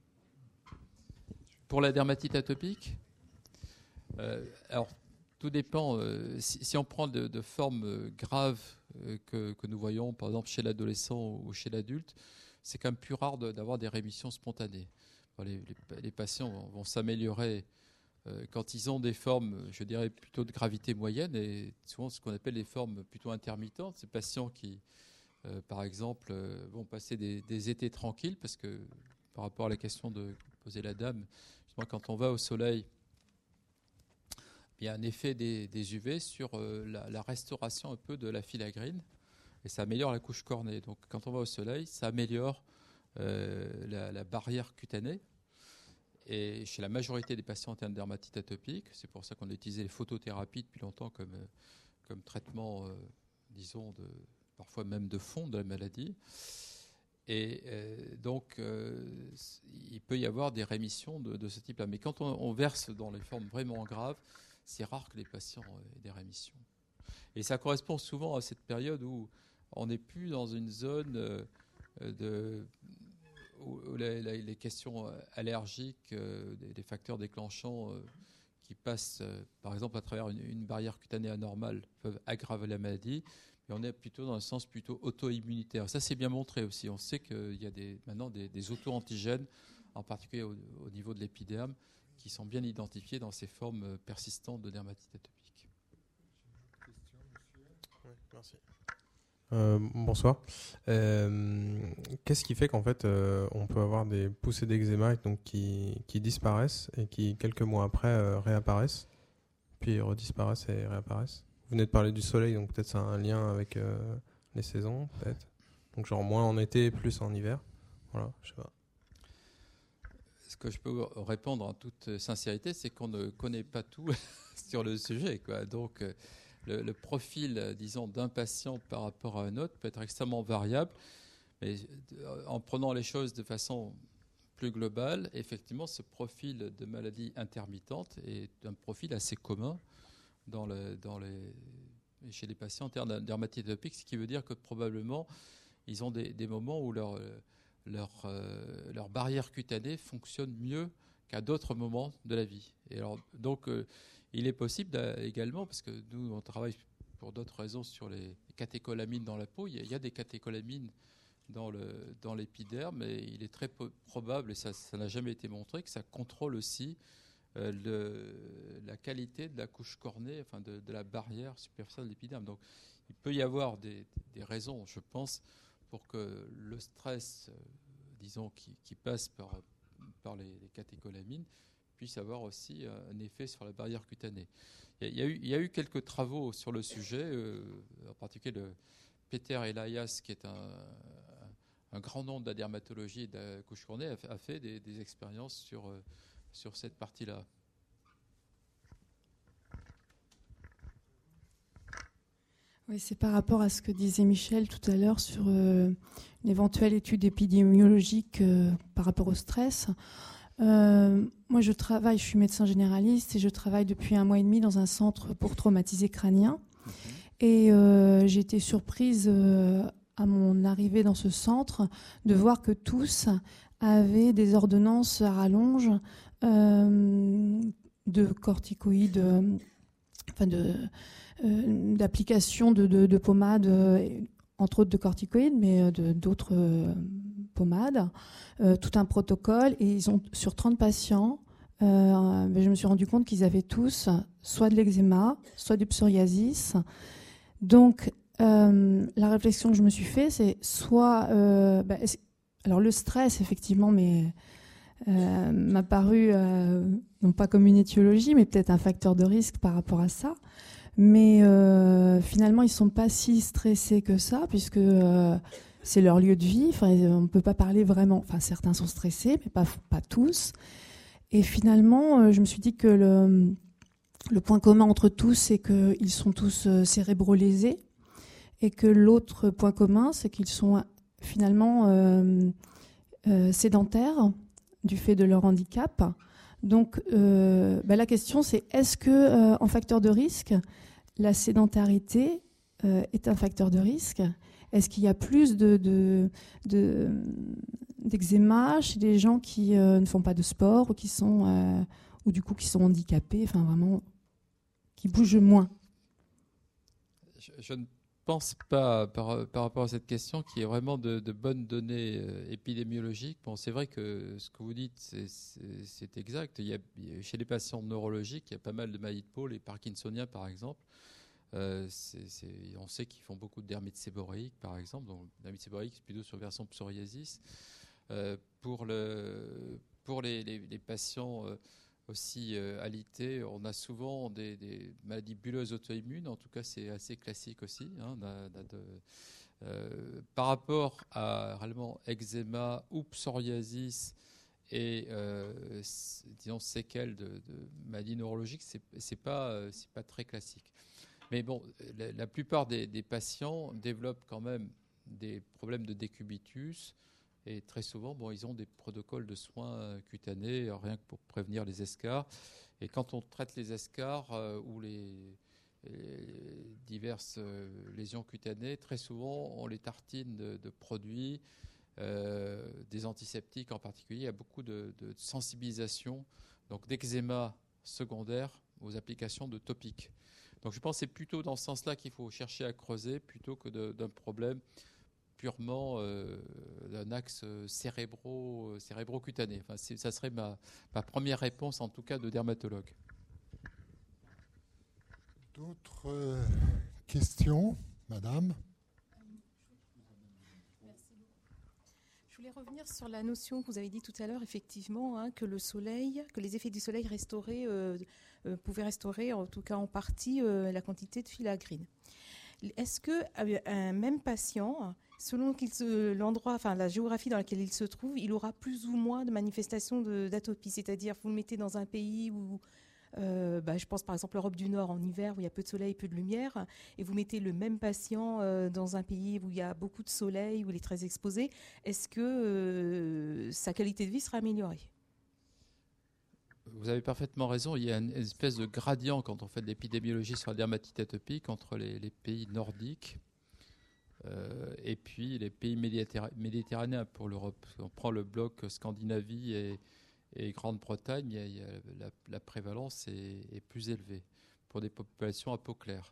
Pour la dermatite atopique, alors tout dépend. Si on prend de formes graves que nous voyons, par exemple chez l'adolescent ou chez l'adulte, c'est quand même plus rare d'avoir des rémissions spontanées. Les patients vont s'améliorer quand ils ont des formes, je dirais, plutôt de gravité moyenne, et souvent ce qu'on appelle les formes plutôt intermittentes. Ces patients qui par exemple, vont passer des étés tranquilles, parce que par rapport à la question de poser la dame, justement, quand on va au soleil, il y a un effet des UV sur la restauration un peu de la filagrine, et ça améliore la couche cornée. Donc quand on va au soleil, ça améliore la barrière cutanée. Et chez la majorité des patients atteints de dermatite atopique, c'est pour ça qu'on a utilisé les photothérapies depuis longtemps comme traitement, disons, parfois même de fond de la maladie. Et donc, il peut y avoir des rémissions de ce type-là. Mais quand on verse dans les formes vraiment graves, c'est rare que les patients aient des rémissions. Et ça correspond souvent à cette période où on n'est plus dans une zone où les questions allergiques, des facteurs déclenchants qui passent, par exemple, à travers une barrière cutanée anormale, peuvent aggraver la maladie. Et on est plutôt dans un sens plutôt auto-immunitaire. Ça, c'est bien montré aussi. On sait qu'il y a maintenant des auto-antigènes, en particulier au niveau de l'épiderme, qui sont bien identifiés dans ces formes persistantes de dermatite atopique. Oui, merci. Bonsoir. Qu'est-ce qui fait qu'en fait on peut avoir des poussées d'eczéma donc qui disparaissent et qui quelques mois après réapparaissent, puis redisparaissent et réapparaissent? Vous venez de parler du soleil, donc peut-être ça a un lien avec les saisons, peut-être? Donc genre moins en été, plus en hiver. Voilà, je sais pas. Ce que je peux répondre en toute sincérité, c'est qu'on ne connaît pas tout sur le sujet, quoi. Donc le profil, disons, d'un patient par rapport à un autre peut être extrêmement variable. Mais en prenant les choses de façon plus globale, effectivement, ce profil de maladie intermittente est un profil assez commun chez les patients en termes de dermatite atopique, ce qui veut dire que probablement, ils ont des moments où leur barrière cutanée fonctionne mieux qu'à d'autres moments de la vie. Et alors, donc, il est possible également, parce que nous, on travaille pour d'autres raisons sur les catécholamines dans la peau, il y a des catécholamines dans l'épiderme, et il est très probable, et ça n'a jamais été montré, que ça contrôle aussi la qualité de la couche cornée, enfin de la barrière superficielle de l'épiderme. Donc il peut y avoir des raisons, je pense, pour que le stress, disons, qui passe par les catécholamines, puisse avoir aussi un effet sur la barrière cutanée. Il y a eu quelques travaux sur le sujet, en particulier de Peter Elias, qui est un grand nom de la dermatologie et de la couche cornée, a fait des expériences sur cette partie-là. Oui, c'est par rapport à ce que disait Michel tout à l'heure sur une éventuelle étude épidémiologique par rapport au stress. Moi, je suis médecin généraliste et je travaille depuis 1 mois et demi dans un centre pour traumatisés crâniens. Et j'ai été surprise à mon arrivée dans ce centre de voir que tous avaient des ordonnances à rallonge de corticoïdes, d'application de pommades, entre autres de corticoïdes, mais d'autres pommades, tout un protocole. Et ils ont, sur 30 patients, je me suis rendu compte qu'ils avaient tous soit de l'eczéma, soit du psoriasis. Donc, la réflexion que je me suis fait, c'est soit... alors le stress, effectivement, m'a paru, non pas comme une étiologie, mais peut-être un facteur de risque par rapport à ça. Mais finalement, ils ne sont pas si stressés que ça, puisque c'est leur lieu de vie. Enfin, on ne peut pas parler vraiment... Enfin, certains sont stressés, mais pas tous. Et finalement, je me suis dit que le point commun entre tous, c'est qu'ils sont tous cérébro-lésés. Et que l'autre point commun, c'est qu'ils sont finalement sédentaires du fait de leur handicap. Donc, la question, c'est est-ce que, en facteur de risque, la sédentarité est un facteur de risque ? Est-ce qu'il y a plus d'eczéma chez des gens qui ne font pas de sport ou qui sont handicapés, enfin vraiment, qui bougent moins ? Je ne pense pas, par rapport à cette question, qu'il y ait vraiment de bonnes données épidémiologiques. Bon, c'est vrai que ce que vous dites, c'est exact. Chez les patients neurologiques, il y a pas mal de maladies de peau, les parkinsoniens par exemple. On sait qu'ils font beaucoup de dermite séborréique, par exemple. Donc, dermite séborréique, c'est plutôt sur version psoriasis. Pour les patients aussi alités, on a souvent des maladies bulleuses auto-immunes. En tout cas, c'est assez classique aussi. Par rapport à réellement eczéma ou psoriasis et disons séquelles de maladies neurologiques, c'est pas très classique. Mais bon, la plupart des patients développent quand même des problèmes de décubitus. Et très souvent, ils ont des protocoles de soins cutanés, rien que pour prévenir les escarres. Et quand on traite les escarres ou les diverses lésions cutanées, très souvent, on les tartine de produits, des antiseptiques en particulier. Il y a beaucoup de sensibilisation, donc d'eczéma secondaire aux applications de topiques. Donc je pense que c'est plutôt dans ce sens-là qu'il faut chercher à creuser plutôt que d'un problème purement d'un axe cérébro-cutané. Enfin, ça serait ma première réponse, en tout cas, de dermatologue. D'autres questions, madame ? Merci beaucoup. Je voulais revenir sur la notion que vous avez dit tout à l'heure, effectivement, que les effets du soleil pouvaient restaurer, en tout cas en partie, la quantité de filagrine. Est-ce qu'un même patient, selon l'endroit, enfin la géographie dans laquelle il se trouve, il aura plus ou moins de manifestations d'atopie? C'est-à-dire, vous le mettez dans un pays où, je pense par exemple l'Europe du Nord en hiver, où il y a peu de soleil, peu de lumière, et vous mettez le même patient dans un pays où il y a beaucoup de soleil, où il est très exposé, est-ce que sa qualité de vie sera améliorée? Vous avez parfaitement raison. Il y a une espèce de gradient quand on fait de l'épidémiologie sur la dermatite atopique entre les pays nordiques et puis les pays méditerranéens pour l'Europe. On prend le bloc Scandinavie et Grande-Bretagne, la prévalence est plus élevée pour des populations à peau claire.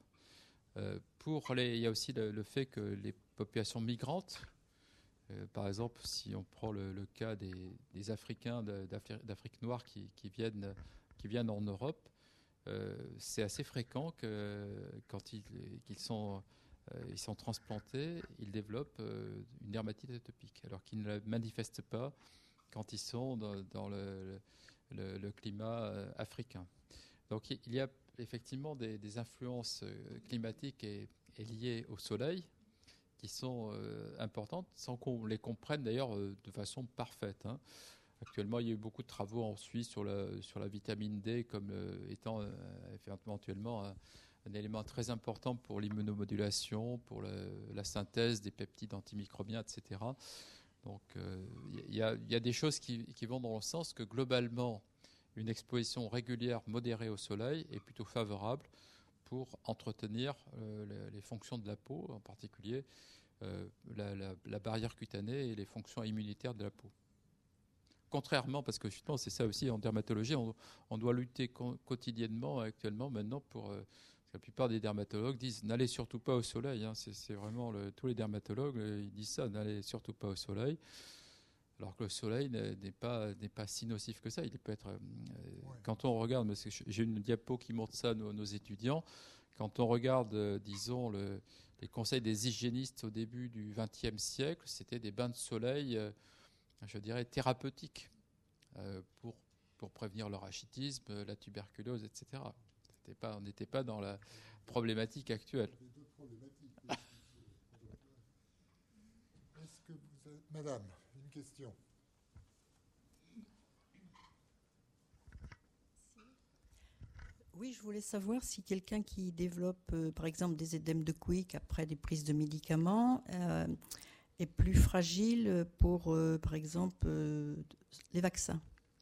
Il y a aussi le fait que les populations migrantes, par exemple, si on prend le cas des Africains d'Afrique noire qui viennent en Europe, c'est assez fréquent que quand ils sont transplantés, ils développent une dermatite atopique, alors qu'ils ne la manifestent pas quand ils sont dans le climat africain. Donc il y a effectivement des influences climatiques et liées au soleil qui sont importantes, sans qu'on les comprenne d'ailleurs de façon parfaite. Actuellement, il y a eu beaucoup de travaux en Suisse sur la vitamine D comme étant éventuellement un élément très important pour l'immunomodulation, pour la synthèse des peptides antimicrobiens, etc. Donc il y a des choses qui vont dans le sens que globalement, une exposition régulière modérée au soleil est plutôt favorable pour entretenir les fonctions de la peau, en particulier la barrière cutanée et les fonctions immunitaires de la peau. Contrairement, parce que justement c'est ça aussi en dermatologie, on doit lutter quotidiennement actuellement maintenant pour... la plupart des dermatologues disent n'allez surtout pas au soleil. C'est vraiment tous les dermatologues ils disent ça, n'allez surtout pas au soleil. Alors que le soleil n'est pas si nocif que ça. Il peut être. Quand on regarde, parce que j'ai une diapo qui montre ça nos étudiants. Quand on regarde, disons les conseils des hygiénistes au début du XXe siècle, c'était des bains de soleil, je dirais thérapeutiques, pour prévenir le rachitisme, la tuberculose, etc. On n'était pas dans la problématique actuelle. Est-ce que vous avez... Madame, une question. Oui, je voulais savoir si quelqu'un qui développe, par exemple, des édèmes de Quick après des prises de médicaments est plus fragile pour, par exemple, les vaccins.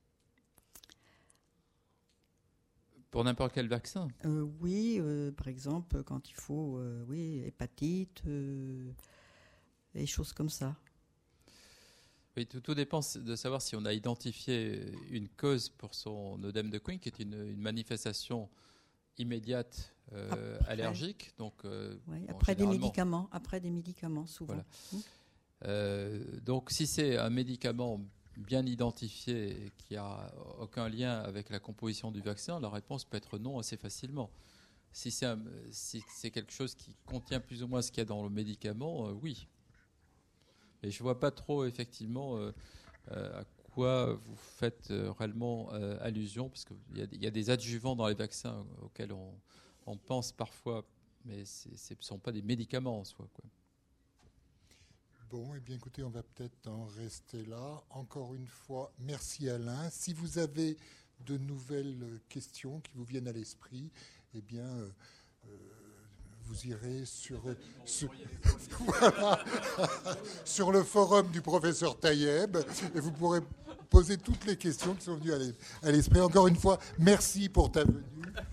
Pour n'importe quel vaccin? Oui, par exemple, quand il faut, hépatite, et choses comme ça. Oui, tout dépend de savoir si on a identifié une cause pour son œdème de Quick, qui est une manifestation immédiate allergique. Donc, après des médicaments, souvent. Voilà. Donc, si c'est un médicament bien identifié et qui n'a aucun lien avec la composition du vaccin, la réponse peut être non assez facilement. Si c'est quelque chose qui contient plus ou moins ce qu'il y a dans le médicament, oui. Et je ne vois pas trop, effectivement, à quoi vous faites réellement allusion, parce qu'il y a des adjuvants dans les vaccins auxquels on pense parfois, mais ce ne sont pas des médicaments en soi, quoi. Bon, eh bien écoutez, on va peut-être en rester là. Encore une fois, merci Alain. Si vous avez de nouvelles questions qui vous viennent à l'esprit, eh bien, vous irez sur le forum du professeur Taïeb et vous pourrez poser toutes les questions qui sont venues à l'esprit. Encore une fois, merci pour ta venue.